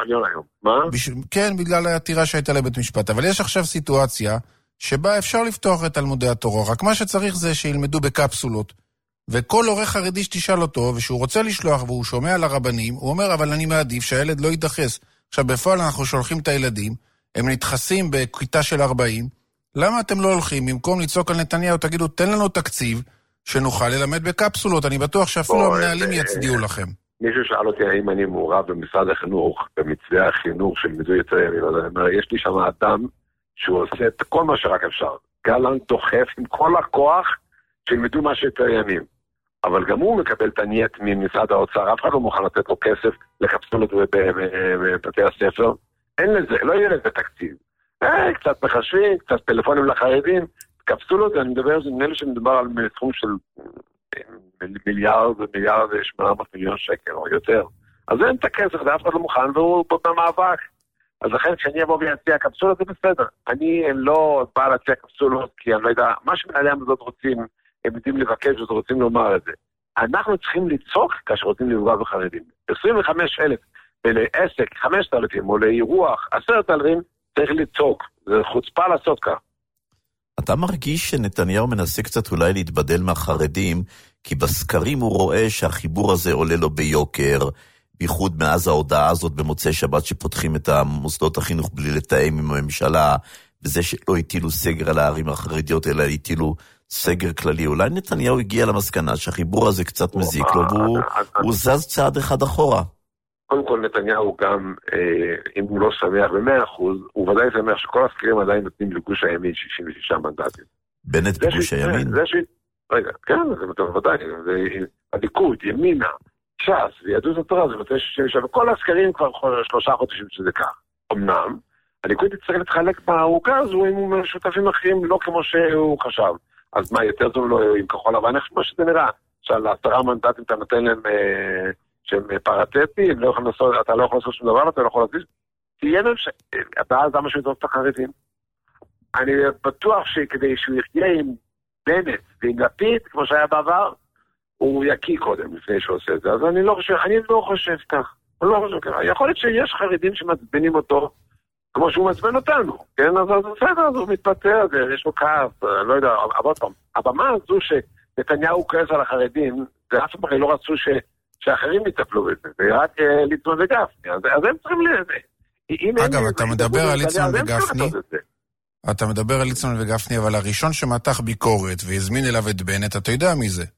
כן, בגלל העתירה שהייתה לבית משפט. אבל יש עכשיו סיטואציה שבה אפשר לפתוח את תלמודי התורה, רק מה שצריך זה שילמדו בקפסולות. וכל הורה חרדי שתשאל אותו, ושהוא רוצה לשלוח והוא שומע לרבנים, הוא אומר, אבל אני מעדיף שהילד לא ידחס. עכשיו, בפועל אנחנו שולחים את הילדים, הם נדחסים בכיתה של 40, למה אתם לא הולכים? במקום לצעוק על נתניהו, תגידו, תן לנו תקציב, שנוכל ללמד בקפסולות. אני בטוח שאפילו המנהלים יצדיעו לכם. מישהו שאל אותי האם אני מעורב במשרד החינוך, במצווה החינוך של מידוי יותר ימים. אז אני אומר, יש לי שם אדם שהוא עושה את כל מה שרק אפשר. גלנט דוחף עם כל הכוח שילמדו מה שיותר ימים. אבל גם הוא מקבל את הנייט ממשרד האוצר, אף אחד לא מוכן לתת לו כסף לקפסולות בבתי הספר. אין לזה, לא יהיה לזה תקציב. קצת מחשבים, קצת טלפונים לחרדים, קפסולות, אני מדבר על זה, נראה לי שמדבר על סכום של מיליארד ו800 מיליון שקל או יותר. אז אין את הכסף, זה אף אחד לא מוכן, והוא פה במאבק. אז לכן כשאני אבוא ויציע קפסולות זה בסדר. אני לא בא להציע קפסולות כי אני לא יודע, מה שמנהלי המוסדות רוצים, הם יודעים לבקש ורוצים לומר את זה. אנחנו צריכים לצעוק כאשר רוצים לפגוע בחרדים. 25,000 ולעסק 5,000 או לאירוח 10,000 צריך לצעוק. זה חוצפה לעשות כך. אתה מרגיש שנתניהו מנסה קצת אולי להתבדל מהחרדים, כי בסקרים הוא רואה שהחיבור הזה עולה לו ביוקר, בייחוד מאז ההודעה הזאת במוצאי שבת שפותחים את המוסדות החינוך בלי לתאם עם הממשלה, וזה שלא הטילו סגר על הערים החרדיות, אלא הטילו סגר כללי. אולי נתניהו הגיע למסקנה שהחיבור הזה קצת מזיק לו, והוא זז צעד אחד אחורה. קודם כל נתניהו גם, אם הוא לא שמח ב100%, הוא ודאי שמח שכל הסקרים עדיין נותנים לגוש הימין 66 מנדטים. בנט בגוש הימין? רגע, כן, זה ודאי, הליכוד, ימינה, ש"ס ויהדות התורה, זה נותן 66, וכל הסקרים כבר 3 חודשים שזה כך. אמנם, הליכוד יצטרך להתחלק בעוגה הזו עם שותפים אחרים, לא כמו שהוא חשב. אז מה, יותר טוב לו עם כחול לבן, איך כמו שזה נראה? שעל 10 מנדטים אתה נותן להם שהם פרטטיים, אתה לא יכול לעשות שום דבר, אתה לא יכול להזיז. תהיה להם ואז למה שהוא ידעות את החרדים? אני בטוח שכדי שהוא יחיה עם בנט ועם לפיד, כמו שהיה בעבר, הוא יקיא קודם לפני שהוא עושה את זה. אז אני לא חושב כך. יכול להיות שיש חרדים שמצבנים אותו כמו שהוא מצבן אותנו, כן? אז בסדר, אז הוא מתפטר, יש לו כעס, לא יודע, אבל פעם, הבמה הזו שנתניהו כעס על החרדים, זה אף פעם לא רצו שאחרים יטפלו בזה, זה רק ליצמן וגפני, אז הם צריכים לזה. אגב, אתה מדבר על ליצמן וגפני, אתה מדבר על ליצמן וגפני, אבל הראשון שמתח ביקורת והזמין אליו את בנט, אתה יודע מי זה?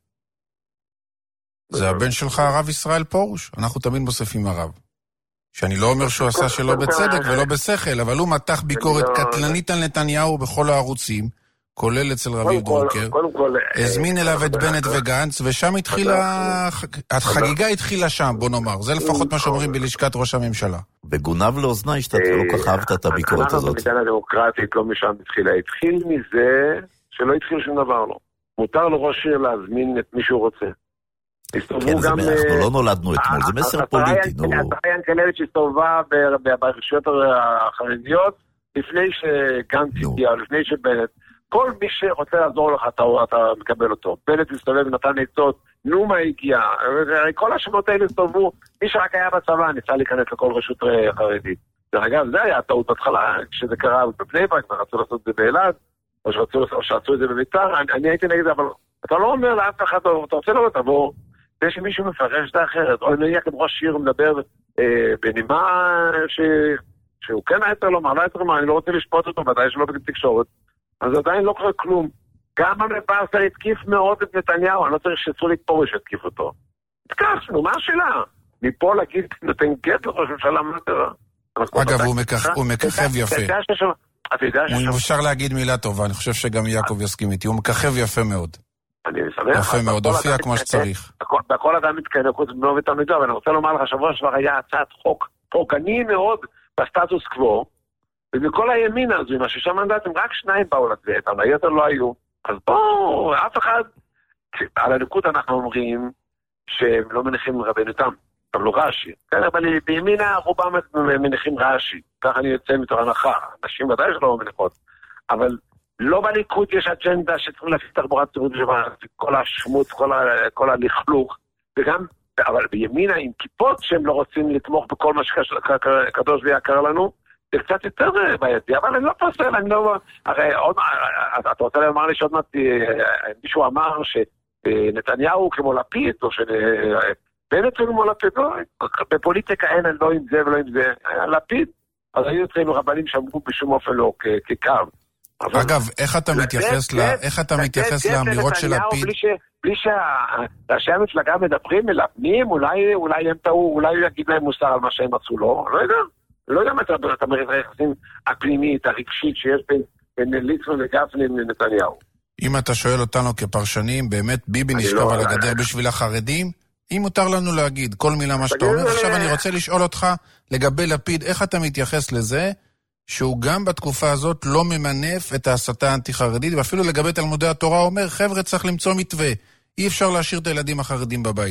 זה הבן שלך, הרב ישראל פרוש, אנחנו תמיד מוסיפים הרב. שאני לא אומר שהוא עשה שלא בצדק ולא בשכל, אבל הוא מתח ביקורת קטלנית על נתניהו בכל הערוצים, כולל אצל רביב דרוקר, הזמין אליו את בנט וגנץ, ושם התחילה, החגיגה התחילה שם, בוא נאמר. זה לפחות מה שאומרים בלשכת ראש הממשלה. בגונב לאוזני שאתה לא כך אהבת את הביקורת הזאת. אנחנו במדינה דמוקרטית, לא משם התחילה. התחיל מזה שלא התחיל שום דבר לו. מותר לראש עיר להזמין את מי שהוא רוצה. כן, אנחנו לא נולדנו אתמול, זה מסר פוליטי. השרה ינקלביץ' הסתובבה ברשויות החרדיות לפני שגנץ הגיע, לפני שבנט. כל מי שרוצה לעזור לך, אתה מקבל אותו. בנט הסתובב ונתן עצות, נומה הגיע, כל השמות האלה הסתובבו, מי שרק היה בצבא ניסה להיכנס לכל רשות חרדית. דרך אגב, זה היה טעות בהתחלה, כשזה קרה בבני ברק, ורצו לעשות את זה באלעד, או שעשו את זה בביתר, אני הייתי נגד זה, אבל אתה לא אומר לאף אחד, אתה רוצה לא תבוא, זה שמישהו מפרש את האחרת, או נהיה כמו ראש עיר מדבר בנימה שהוא כן היתר לומר, לא היתר לומר, אני לא רוצה לשפוט אותו, ודאי שלא בתקשורת, אז עדיין לא קורה כלום. גם המפרסר התקיף מאוד את נתניהו, אני לא צריך שצריך לקפור שהתקיף אותו. התקפנו, מה השאלה? מפה להגיד, נותן גט לראש ממשלה, מה קרה? אגב, הוא מככב יפה. אם אפשר להגיד מילה טובה, אני חושב שגם יעקב יסכים איתי, הוא מככב יפה מאוד. אני שמח. יפה מאוד, הופיע כמו שצריך. בכל אדם מתקדם, חוץ מבנו ותלמידו, אבל אני רוצה לומר לך, שבוע שעבר היה הצעת חוק פוגעני מאוד בסטטוס קוו, ומכל הימין הזו, עם 6 מנדטים, רק 2 באו להצביע איתם, היתר לא היו. אז בואו, אף אחד, על הליכוד אנחנו אומרים שהם לא מניחים רבנותם, גם לא רש"י. כן, אבל בימינה רובם מניחים רש"י, ככה אני יוצא מתוך הנחה, נשים ודאי שלא מניחות, אבל לא בליכוד יש אג'נדה שצריכים להפיק תחבורה ציבורית, כל השמות, כל הלכלוך, וגם, אבל בימינה עם כיפות שהם לא רוצים לתמוך בכל מה שקדוש ויקר לנו, זה קצת יותר בעייתי, אבל אני לא פוסל, אני לא... הרי עוד... אתה רוצה לומר לי שעוד מעט מישהו אמר שנתניהו כמו לפיד, או שבנט כמו לפיד, לא, בפוליטיקה אין לא עם זה ולא עם זה, לפיד, אז היו אצלנו רבנים שאמרו בשום אופן לא כקו. אגב, איך אתה מתייחס לאמירות של לפיד? בלי שראשי המפלגה מדברים, מלפנים, אולי הם טעו, אולי הוא יגיד להם מוסר על מה שהם עשו לו, לא יודע. לא יודע מה אתה מראה את היחסים הפנימית, הרגשית שיש בין ליצמן וגפני לנתניהו. אם אתה שואל אותנו כפרשנים, באמת ביבי נשכב על הגדר בשביל החרדים, אם מותר לנו להגיד כל מילה מה שאתה אומר, עכשיו אני רוצה לשאול אותך לגבי לפיד, איך אתה מתייחס לזה שהוא גם בתקופה הזאת לא ממנף את ההסתה האנטי-חרדית, ואפילו לגבי תלמודי התורה אומר, חבר'ה צריך למצוא מתווה, אי אפשר להשאיר את הילדים החרדים בבית.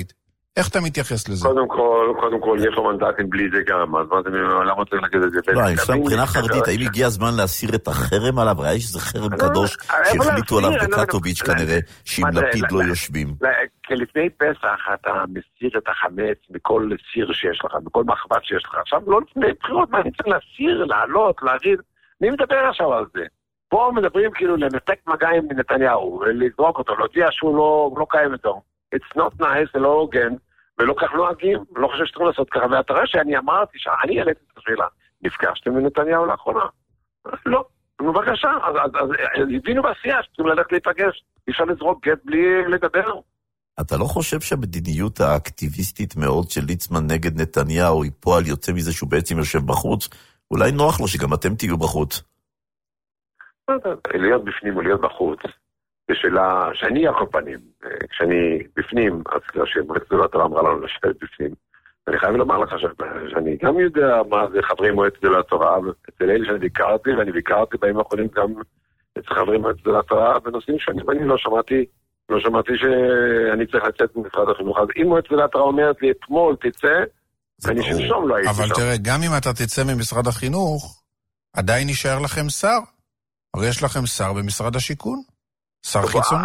איך אתה מתייחס לזה? קודם כל, יש לו מנדטים בלי זה גם, אז מה זה, למה צריך להגיד את זה? לא, אני חושב מבחינה חרדית, האם הגיע הזמן להסיר את החרם עליו? היה שזה חרם קדוש שהחליטו עליו בקטוביץ' כנראה, שאם לפיד לא יושבים. כי לפני פסח אתה מסיר את החמץ מכל סיר שיש לך, מכל מחבת שיש לך. עכשיו לא לפני בחירות, מה אני צריך להסיר, לעלות, להגיד, מי מדבר עכשיו על זה? פה מדברים כאילו לנתק מגעים מנתניהו, לזרוק אותו, להודיע שהוא לא קיים איתו. It's not nice, זה לא הוגן, ולא כך נוהגים, לא חושב שצריכים לעשות ככה. ואתה רואה שאני אמרתי, שאני העליתי את השאלה, נפגשתם מנתניהו לאחרונה? לא, בבקשה, אז הבינו בעשייה שצריכים ללכת להיפגש, אפשר לזרוק גט בלי לדבר. אתה לא חושב שהמדיניות האקטיביסטית מאוד של ליצמן נגד נתניהו היא פועל יוצא מזה שהוא בעצם יושב בחוץ? אולי נוח לו שגם אתם תהיו בחוץ. להיות בפנים או להיות בחוץ, זה שאלה שאני על כל פנים, כשאני בפנים, אז כשמועצת גדולי התורה אמרה לנו לשבת בפנים, אני חייב לומר לך שאני גם יודע מה זה חברי מועצת גדולי התורה, אצל אלה שאני ביקרתי, ואני ביקרתי בימים האחרונים גם אצל חברי מועצת גדולי התורה בנושאים שונים, ואני לא שמעתי שאני צריך לצאת ממשרד החינוך. אז אם מועצת גדולי התורה אומרת לי אתמול תצא, אני שלשום לא הייתי שם. אבל תראה, גם אם אתה תצא ממשרד החינוך, עדיין נשאר לכם שר. הרי יש לכם שר במשרד השיכון? שר חיצוני?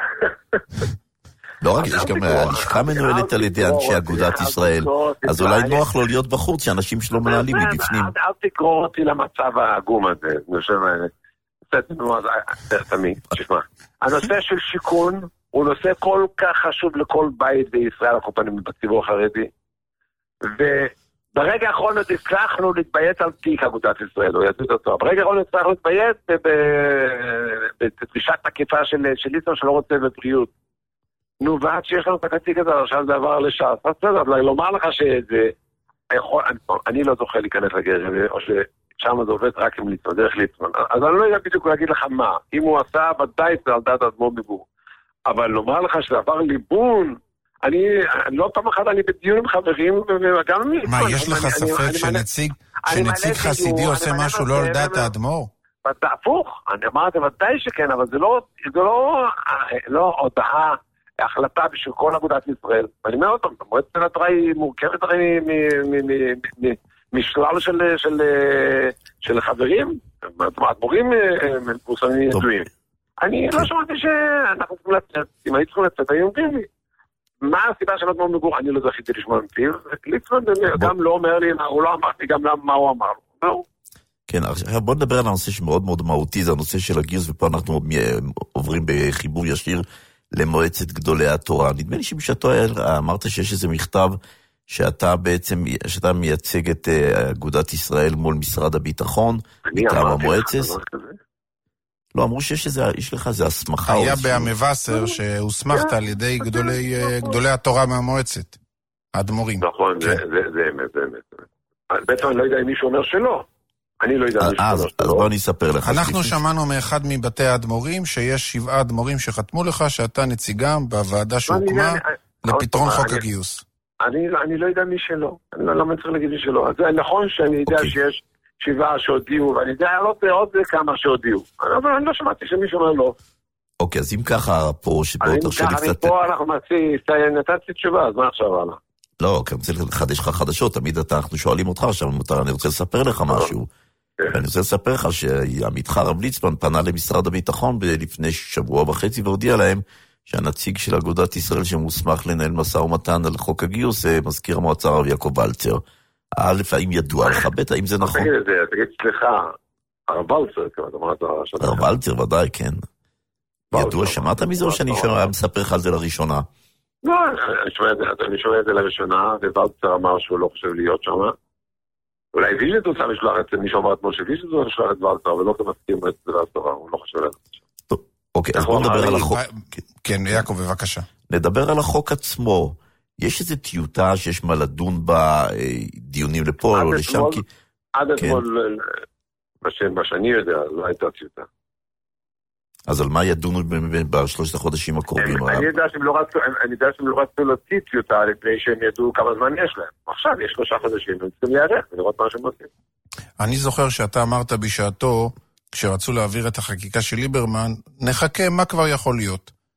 לא רק, יש גם הלשכה מנוהלת על ידי אנשי אגודת ישראל, אז אולי נוח לו להיות בחוץ, שאנשים שלא מנהלים מבפנים. אל תקרוא אותי למצב העגום הזה, אני חושב, תשמע, הנושא של שיכון הוא נושא כל כך חשוב לכל בית בישראל, הקופנים בציבור החרדי, ברגע האחרון הצלחנו להתביית על תיק אגודת ישראל, או ידעו אותו. ברגע האחרון הצלחנו להתביית בדרישת תקיפה של ליצמן שלא רוצה בבריאות. נו, ועד שיש לנו את התיק הזה, עכשיו זה עבר לש"ס. אז בסדר, לומר לך שזה... אני לא זוכה להיכנס לגר, או ששם זה עובד רק עם ליצמן, דרך ליצמן. אז אני לא יודע בדיוק להגיד לך מה. אם הוא עשה, ודאי זה על דעת אדמו"ר מגור. אבל לומר לך שזה עבר ליבון... אני לא פעם אחת, אני בדיון עם חברים, וגם מי... מה, יש לך ספק שנציג חסידי עושה משהו לא על דעת האדמו"ר? הפוך, אני אמרתי ודאי שכן, אבל זה לא הודעה, החלטה בשביל כל אגודת ישראל. ואני אומר עוד פעם, מועצת גדולי התורה היא מורכבת הרי משלל של חברים, אדמו"רים מפורסמים ידועים. אני לא שמעתי שאנחנו צריכים לצאת, אם הייתי צריכים לצאת, היו אומרים לי. מה הסיבה של אדמו"ר מגור? אני לא זכיתי לשמוע מפיו. ליצמן גם לא אומר לי, הוא לא אמר לי גם מה הוא אמר. לא. כן, עכשיו בוא נדבר על הנושא שמאוד מאוד מהותי, זה הנושא של הגיוס, ופה אנחנו עוברים בחיבור ישיר למועצת גדולי התורה. נדמה לי שבשעתו אמרת שיש איזה מכתב שאתה בעצם, שאתה מייצג את אגודת ישראל מול משרד הביטחון, מטעם המועצת. לא, אמרו שיש לך איזה הסמכה. היה בהמבשר שהוסמכת על ידי גדולי התורה מהמועצת, האדמו"רים. נכון, זה אמת. בעצם אני לא יודע אם מישהו אומר שלא. אני לא יודע אם מישהו אומר שלא. אז בוא אני אספר לך. אנחנו שמענו מאחד מבתי האדמו"רים שיש 7 אדמו"רים שחתמו לך שאתה נציגם בוועדה שהוקמה לפתרון חוק הגיוס. אני לא יודע מי שלא. אני לא צריך להגיד מי שלא. אז זה נכון שאני יודע שיש 7 שהודיעו, ואני יודע עוד כמה שהודיעו. אבל אני לא שמעתי שמישהו אומר לא. אוקיי, אז אם ככה פה, שבו תרשה לי קצת... פה אנחנו נתתי תשובה, אז מה עכשיו הלאה? לא, כי אני רוצה לחדש לך חדשות, תמיד אנחנו שואלים אותך, עכשיו אני רוצה לספר לך משהו. ואני רוצה לספר לך שעמיתך רב ליצמן פנה למשרד הביטחון לפני 1.5 שבוע והודיע להם שהנציג של אגודת ישראל שמוסמך לנהל משא ומתן על חוק הגיוס, מזכיר המועצה הרב יעקב ולצר. א', האם ידוע לך, ב', האם זה נכון? תגיד, סליחה, הרב ולצר, כמה אמרת... הרב ולצר, ודאי, כן. ידוע, שמעת מזה או שאני מספר לך על זה לראשונה? לא, אני שומע את זה לראשונה, ווולצר אמר שהוא לא חושב להיות שם. אולי ויז'ט רוצה לשלוח את מישהו אמר את משה ויז'ט רוצה לשלוח את ולצר, ולא כמסכים את זה להסתרה, הוא לא חושב את זה. אוקיי, אז בואו נדבר על החוק. כן, יעקב, בבקשה. נדבר על החוק עצמו. יש איזו טיוטה שיש מה לדון בדיונים לפה או לשם? עד אתמול, מה שאני יודע, לא הייתה טיוטה. אז על מה ידונו ב3 החודשים הקרובים? אני יודע שהם לא רצו להוציא טיוטה לפני שהם ידעו כמה זמן יש להם. עכשיו יש 3 חודשים, הם צריכים להיערך ולראות מה שהם עושים. אני זוכר שאתה אמרת בשעתו, כשרצו להעביר את החקיקה של ליברמן, נחכה מה כבר יכול להיות.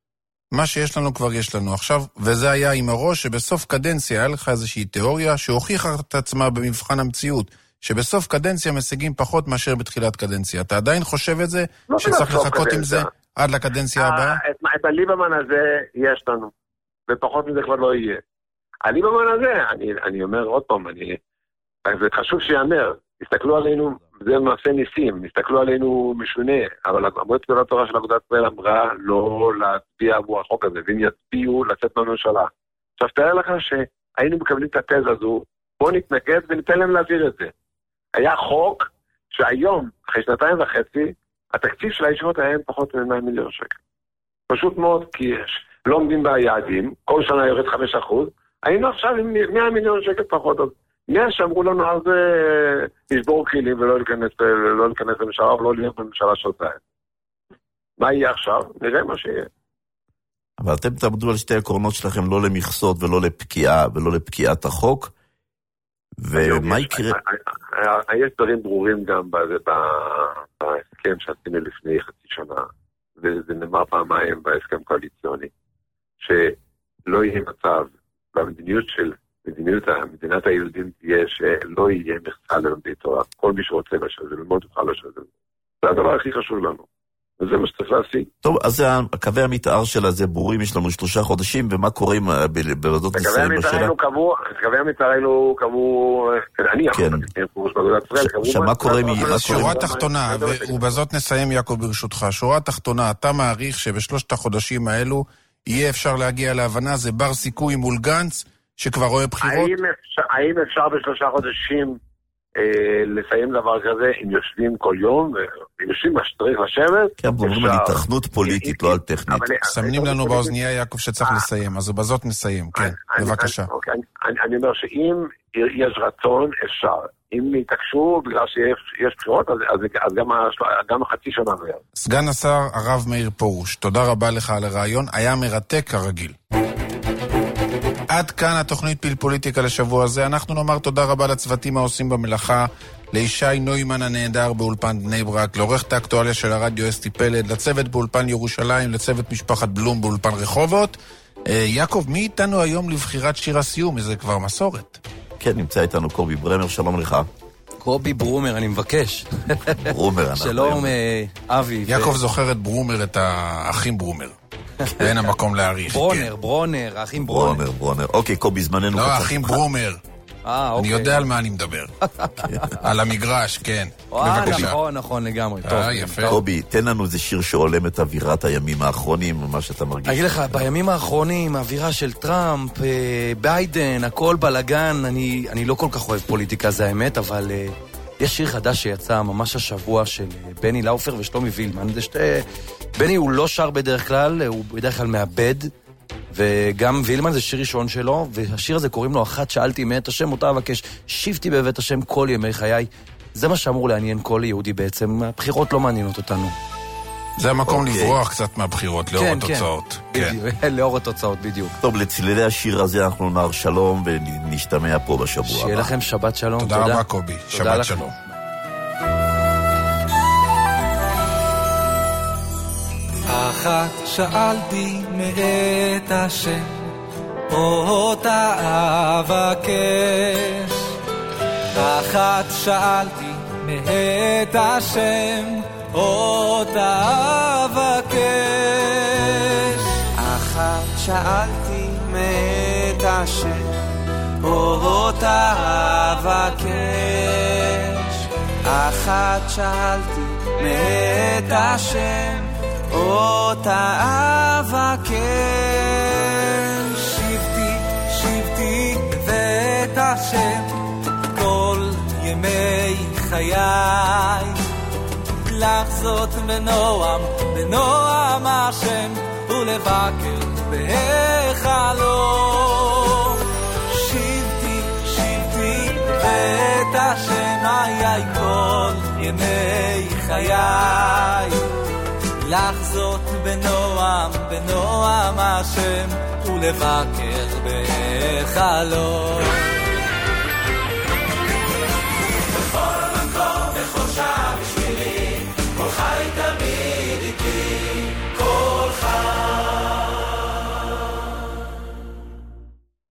מה שיש לנו כבר יש לנו. עכשיו, וזה היה עם הראש שבסוף קדנציה היה לך איזושהי תיאוריה שהוכיחה את עצמה במבחן המציאות, שבסוף קדנציה משיגים פחות מאשר בתחילת קדנציה. אתה עדיין חושב את זה? שצריך לחכות עם זה עד לקדנציה הבאה? את הליברמן הזה יש לנו, ופחות מזה כבר לא יהיה. הליברמן הזה, אני אומר עוד פעם, זה חשוב שיאמר, הסתכלו עלינו, זה מעשה ניסים, הסתכלו עלינו משונה, אבל מועצת גדולי התורה של אגודת ישראל אמרה לא להצביע עבור החוק הזה, ואם יצביעו לצאת מהממשלה. עכשיו תאר לך שהיינו מקבלים את התזה הזו, בוא נתנגד וניתן להם להעביר את זה. היה חוק שהיום, אחרי 2.5, התקציב של הישיבות היה פחות מ100 מיליון שקל. פשוט מאוד, כי לא עומדים ביעדים, כל שנה יורד 5%, היינו עכשיו עם 100 מיליון שקל פחות. 100 שאמרו לנו אז לשבור כלים ולא להיכנס לממשלה, ולא להיות בממשלה שעושה. מה יהיה עכשיו? נראה מה שיהיה. אבל אתם תעמדו על שתי העקרונות שלכם, לא למכסות ולא לפקיעה, ולא לפקיעת החוק, ומה יקרה? יש דברים ברורים גם בהסכם שעשינו לפני חצי שנה, וזה נאמר פעמיים בהסכם קואליציוני, שלא יהיה מצב, במדיניות של מדינת היהודים תהיה שלא יהיה מכסה ללומדי תורה. כל מי שרוצה לשבת, ללמוד יוכל לשבת. זה הדבר הכי חשוב לנו. וזה מה שצריך להשיג. טוב, אז קווי המתאר שלה זה ברורים, יש לנו 3 חודשים, ומה קורה עם בוועדות ישראל בשאלה? קווי המתאר האלו קבעו, אני יכול להגיד, שמה קורה שורה תחתונה, ובזאת נסיים יעקב ברשותך, שורה תחתונה, אתה מעריך שבשלושת החודשים האלו יהיה אפשר להגיע להבנה, זה בר סיכוי מול גנץ, שכבר רואה בחירות? האם אפשר ב3 חודשים לסיים דבר כזה, אם יושבים כל יום, אם יושבים מה שצריך לשבת? כן, מדברים על התכנות פוליטית, לא על טכנית. סמנים לנו באוזנייה, יעקב, שצריך לסיים, אז בזאת נסיים, כן, בבקשה. אני אומר שאם יש רצון, אפשר. אם יתעקשו, בגלל שיש בחירות, אז גם החצי שנה לא יהיה. סגן השר הרב מאיר פרוש, תודה רבה לך על הרעיון, היה מרתק כרגיל. עד כאן התוכנית פילפוליטיקה לשבוע הזה. אנחנו נאמר תודה רבה לצוותים העושים במלאכה, לישי נוימן הנהדר באולפן בני ברק, לעורכת האקטואליה של הרדיו אסתי פלד, לצוות באולפן ירושלים, לצוות משפחת בלום באולפן רחובות. יעקב, מי איתנו היום לבחירת שיר הסיום? זה כבר מסורת. כן, נמצא איתנו קובי ברמר, שלום לך. קובי ברומר, אני מבקש. ברומר. שלום, אבי. יעקב זוכר את ברומר, את האחים ברומר. ואין המקום להעריך. ברונר, האחים ברונר. ברונר. אוקיי, קובי, זמננו. לא, האחים ברומר. אני יודע על מה אני מדבר. על המגרש, כן. בבקשה. נכון, לגמרי. יפה. קובי, תן לנו איזה שיר שעולם את אווירת הימים האחרונים, מה שאתה מרגיש. אגיד לך, בימים האחרונים, האווירה של טראמפ, ביידן, הכל בלגן, אני לא כל כך אוהב פוליטיקה, זה האמת, אבל יש שיר חדש שיצא ממש השבוע של בני לאופר ושלומי וילמן. בני הוא לא שר בדרך כלל, הוא בדרך כלל מאבד, וגם וילמן זה שיר ראשון שלו, והשיר הזה קוראים לו אחת שאלתי מאת השם, אותה אבקש, שיבתי בבית השם כל ימי חיי. זה מה שאמור לעניין כל יהודי בעצם, הבחירות לא מעניינות אותנו. זה המקום לברוח קצת מהבחירות, לאור התוצאות. לאור התוצאות, בדיוק. טוב, לצלילי השיר הזה אנחנו נאמר שלום ונשתמע פה בשבוע הבא. שיהיה לכם שבת שלום. תודה רבה קובי, שבת שלום. אחת שאלתי מאת השם, אותה אבקש. אחת שאלתי מאת השם, אותה אבקש. אחת שאלתי מאת השם, אותה אבקש. אחת שאלתי מאת השם, אותה אבקש. שבתי בבית השם כל ימי חיי, לחזות בנועם השם ולבקר בהיכלו. שבתי בבית השם היי כל ימי חיי, לחזות בנועם השם ולבקר בהיכלו.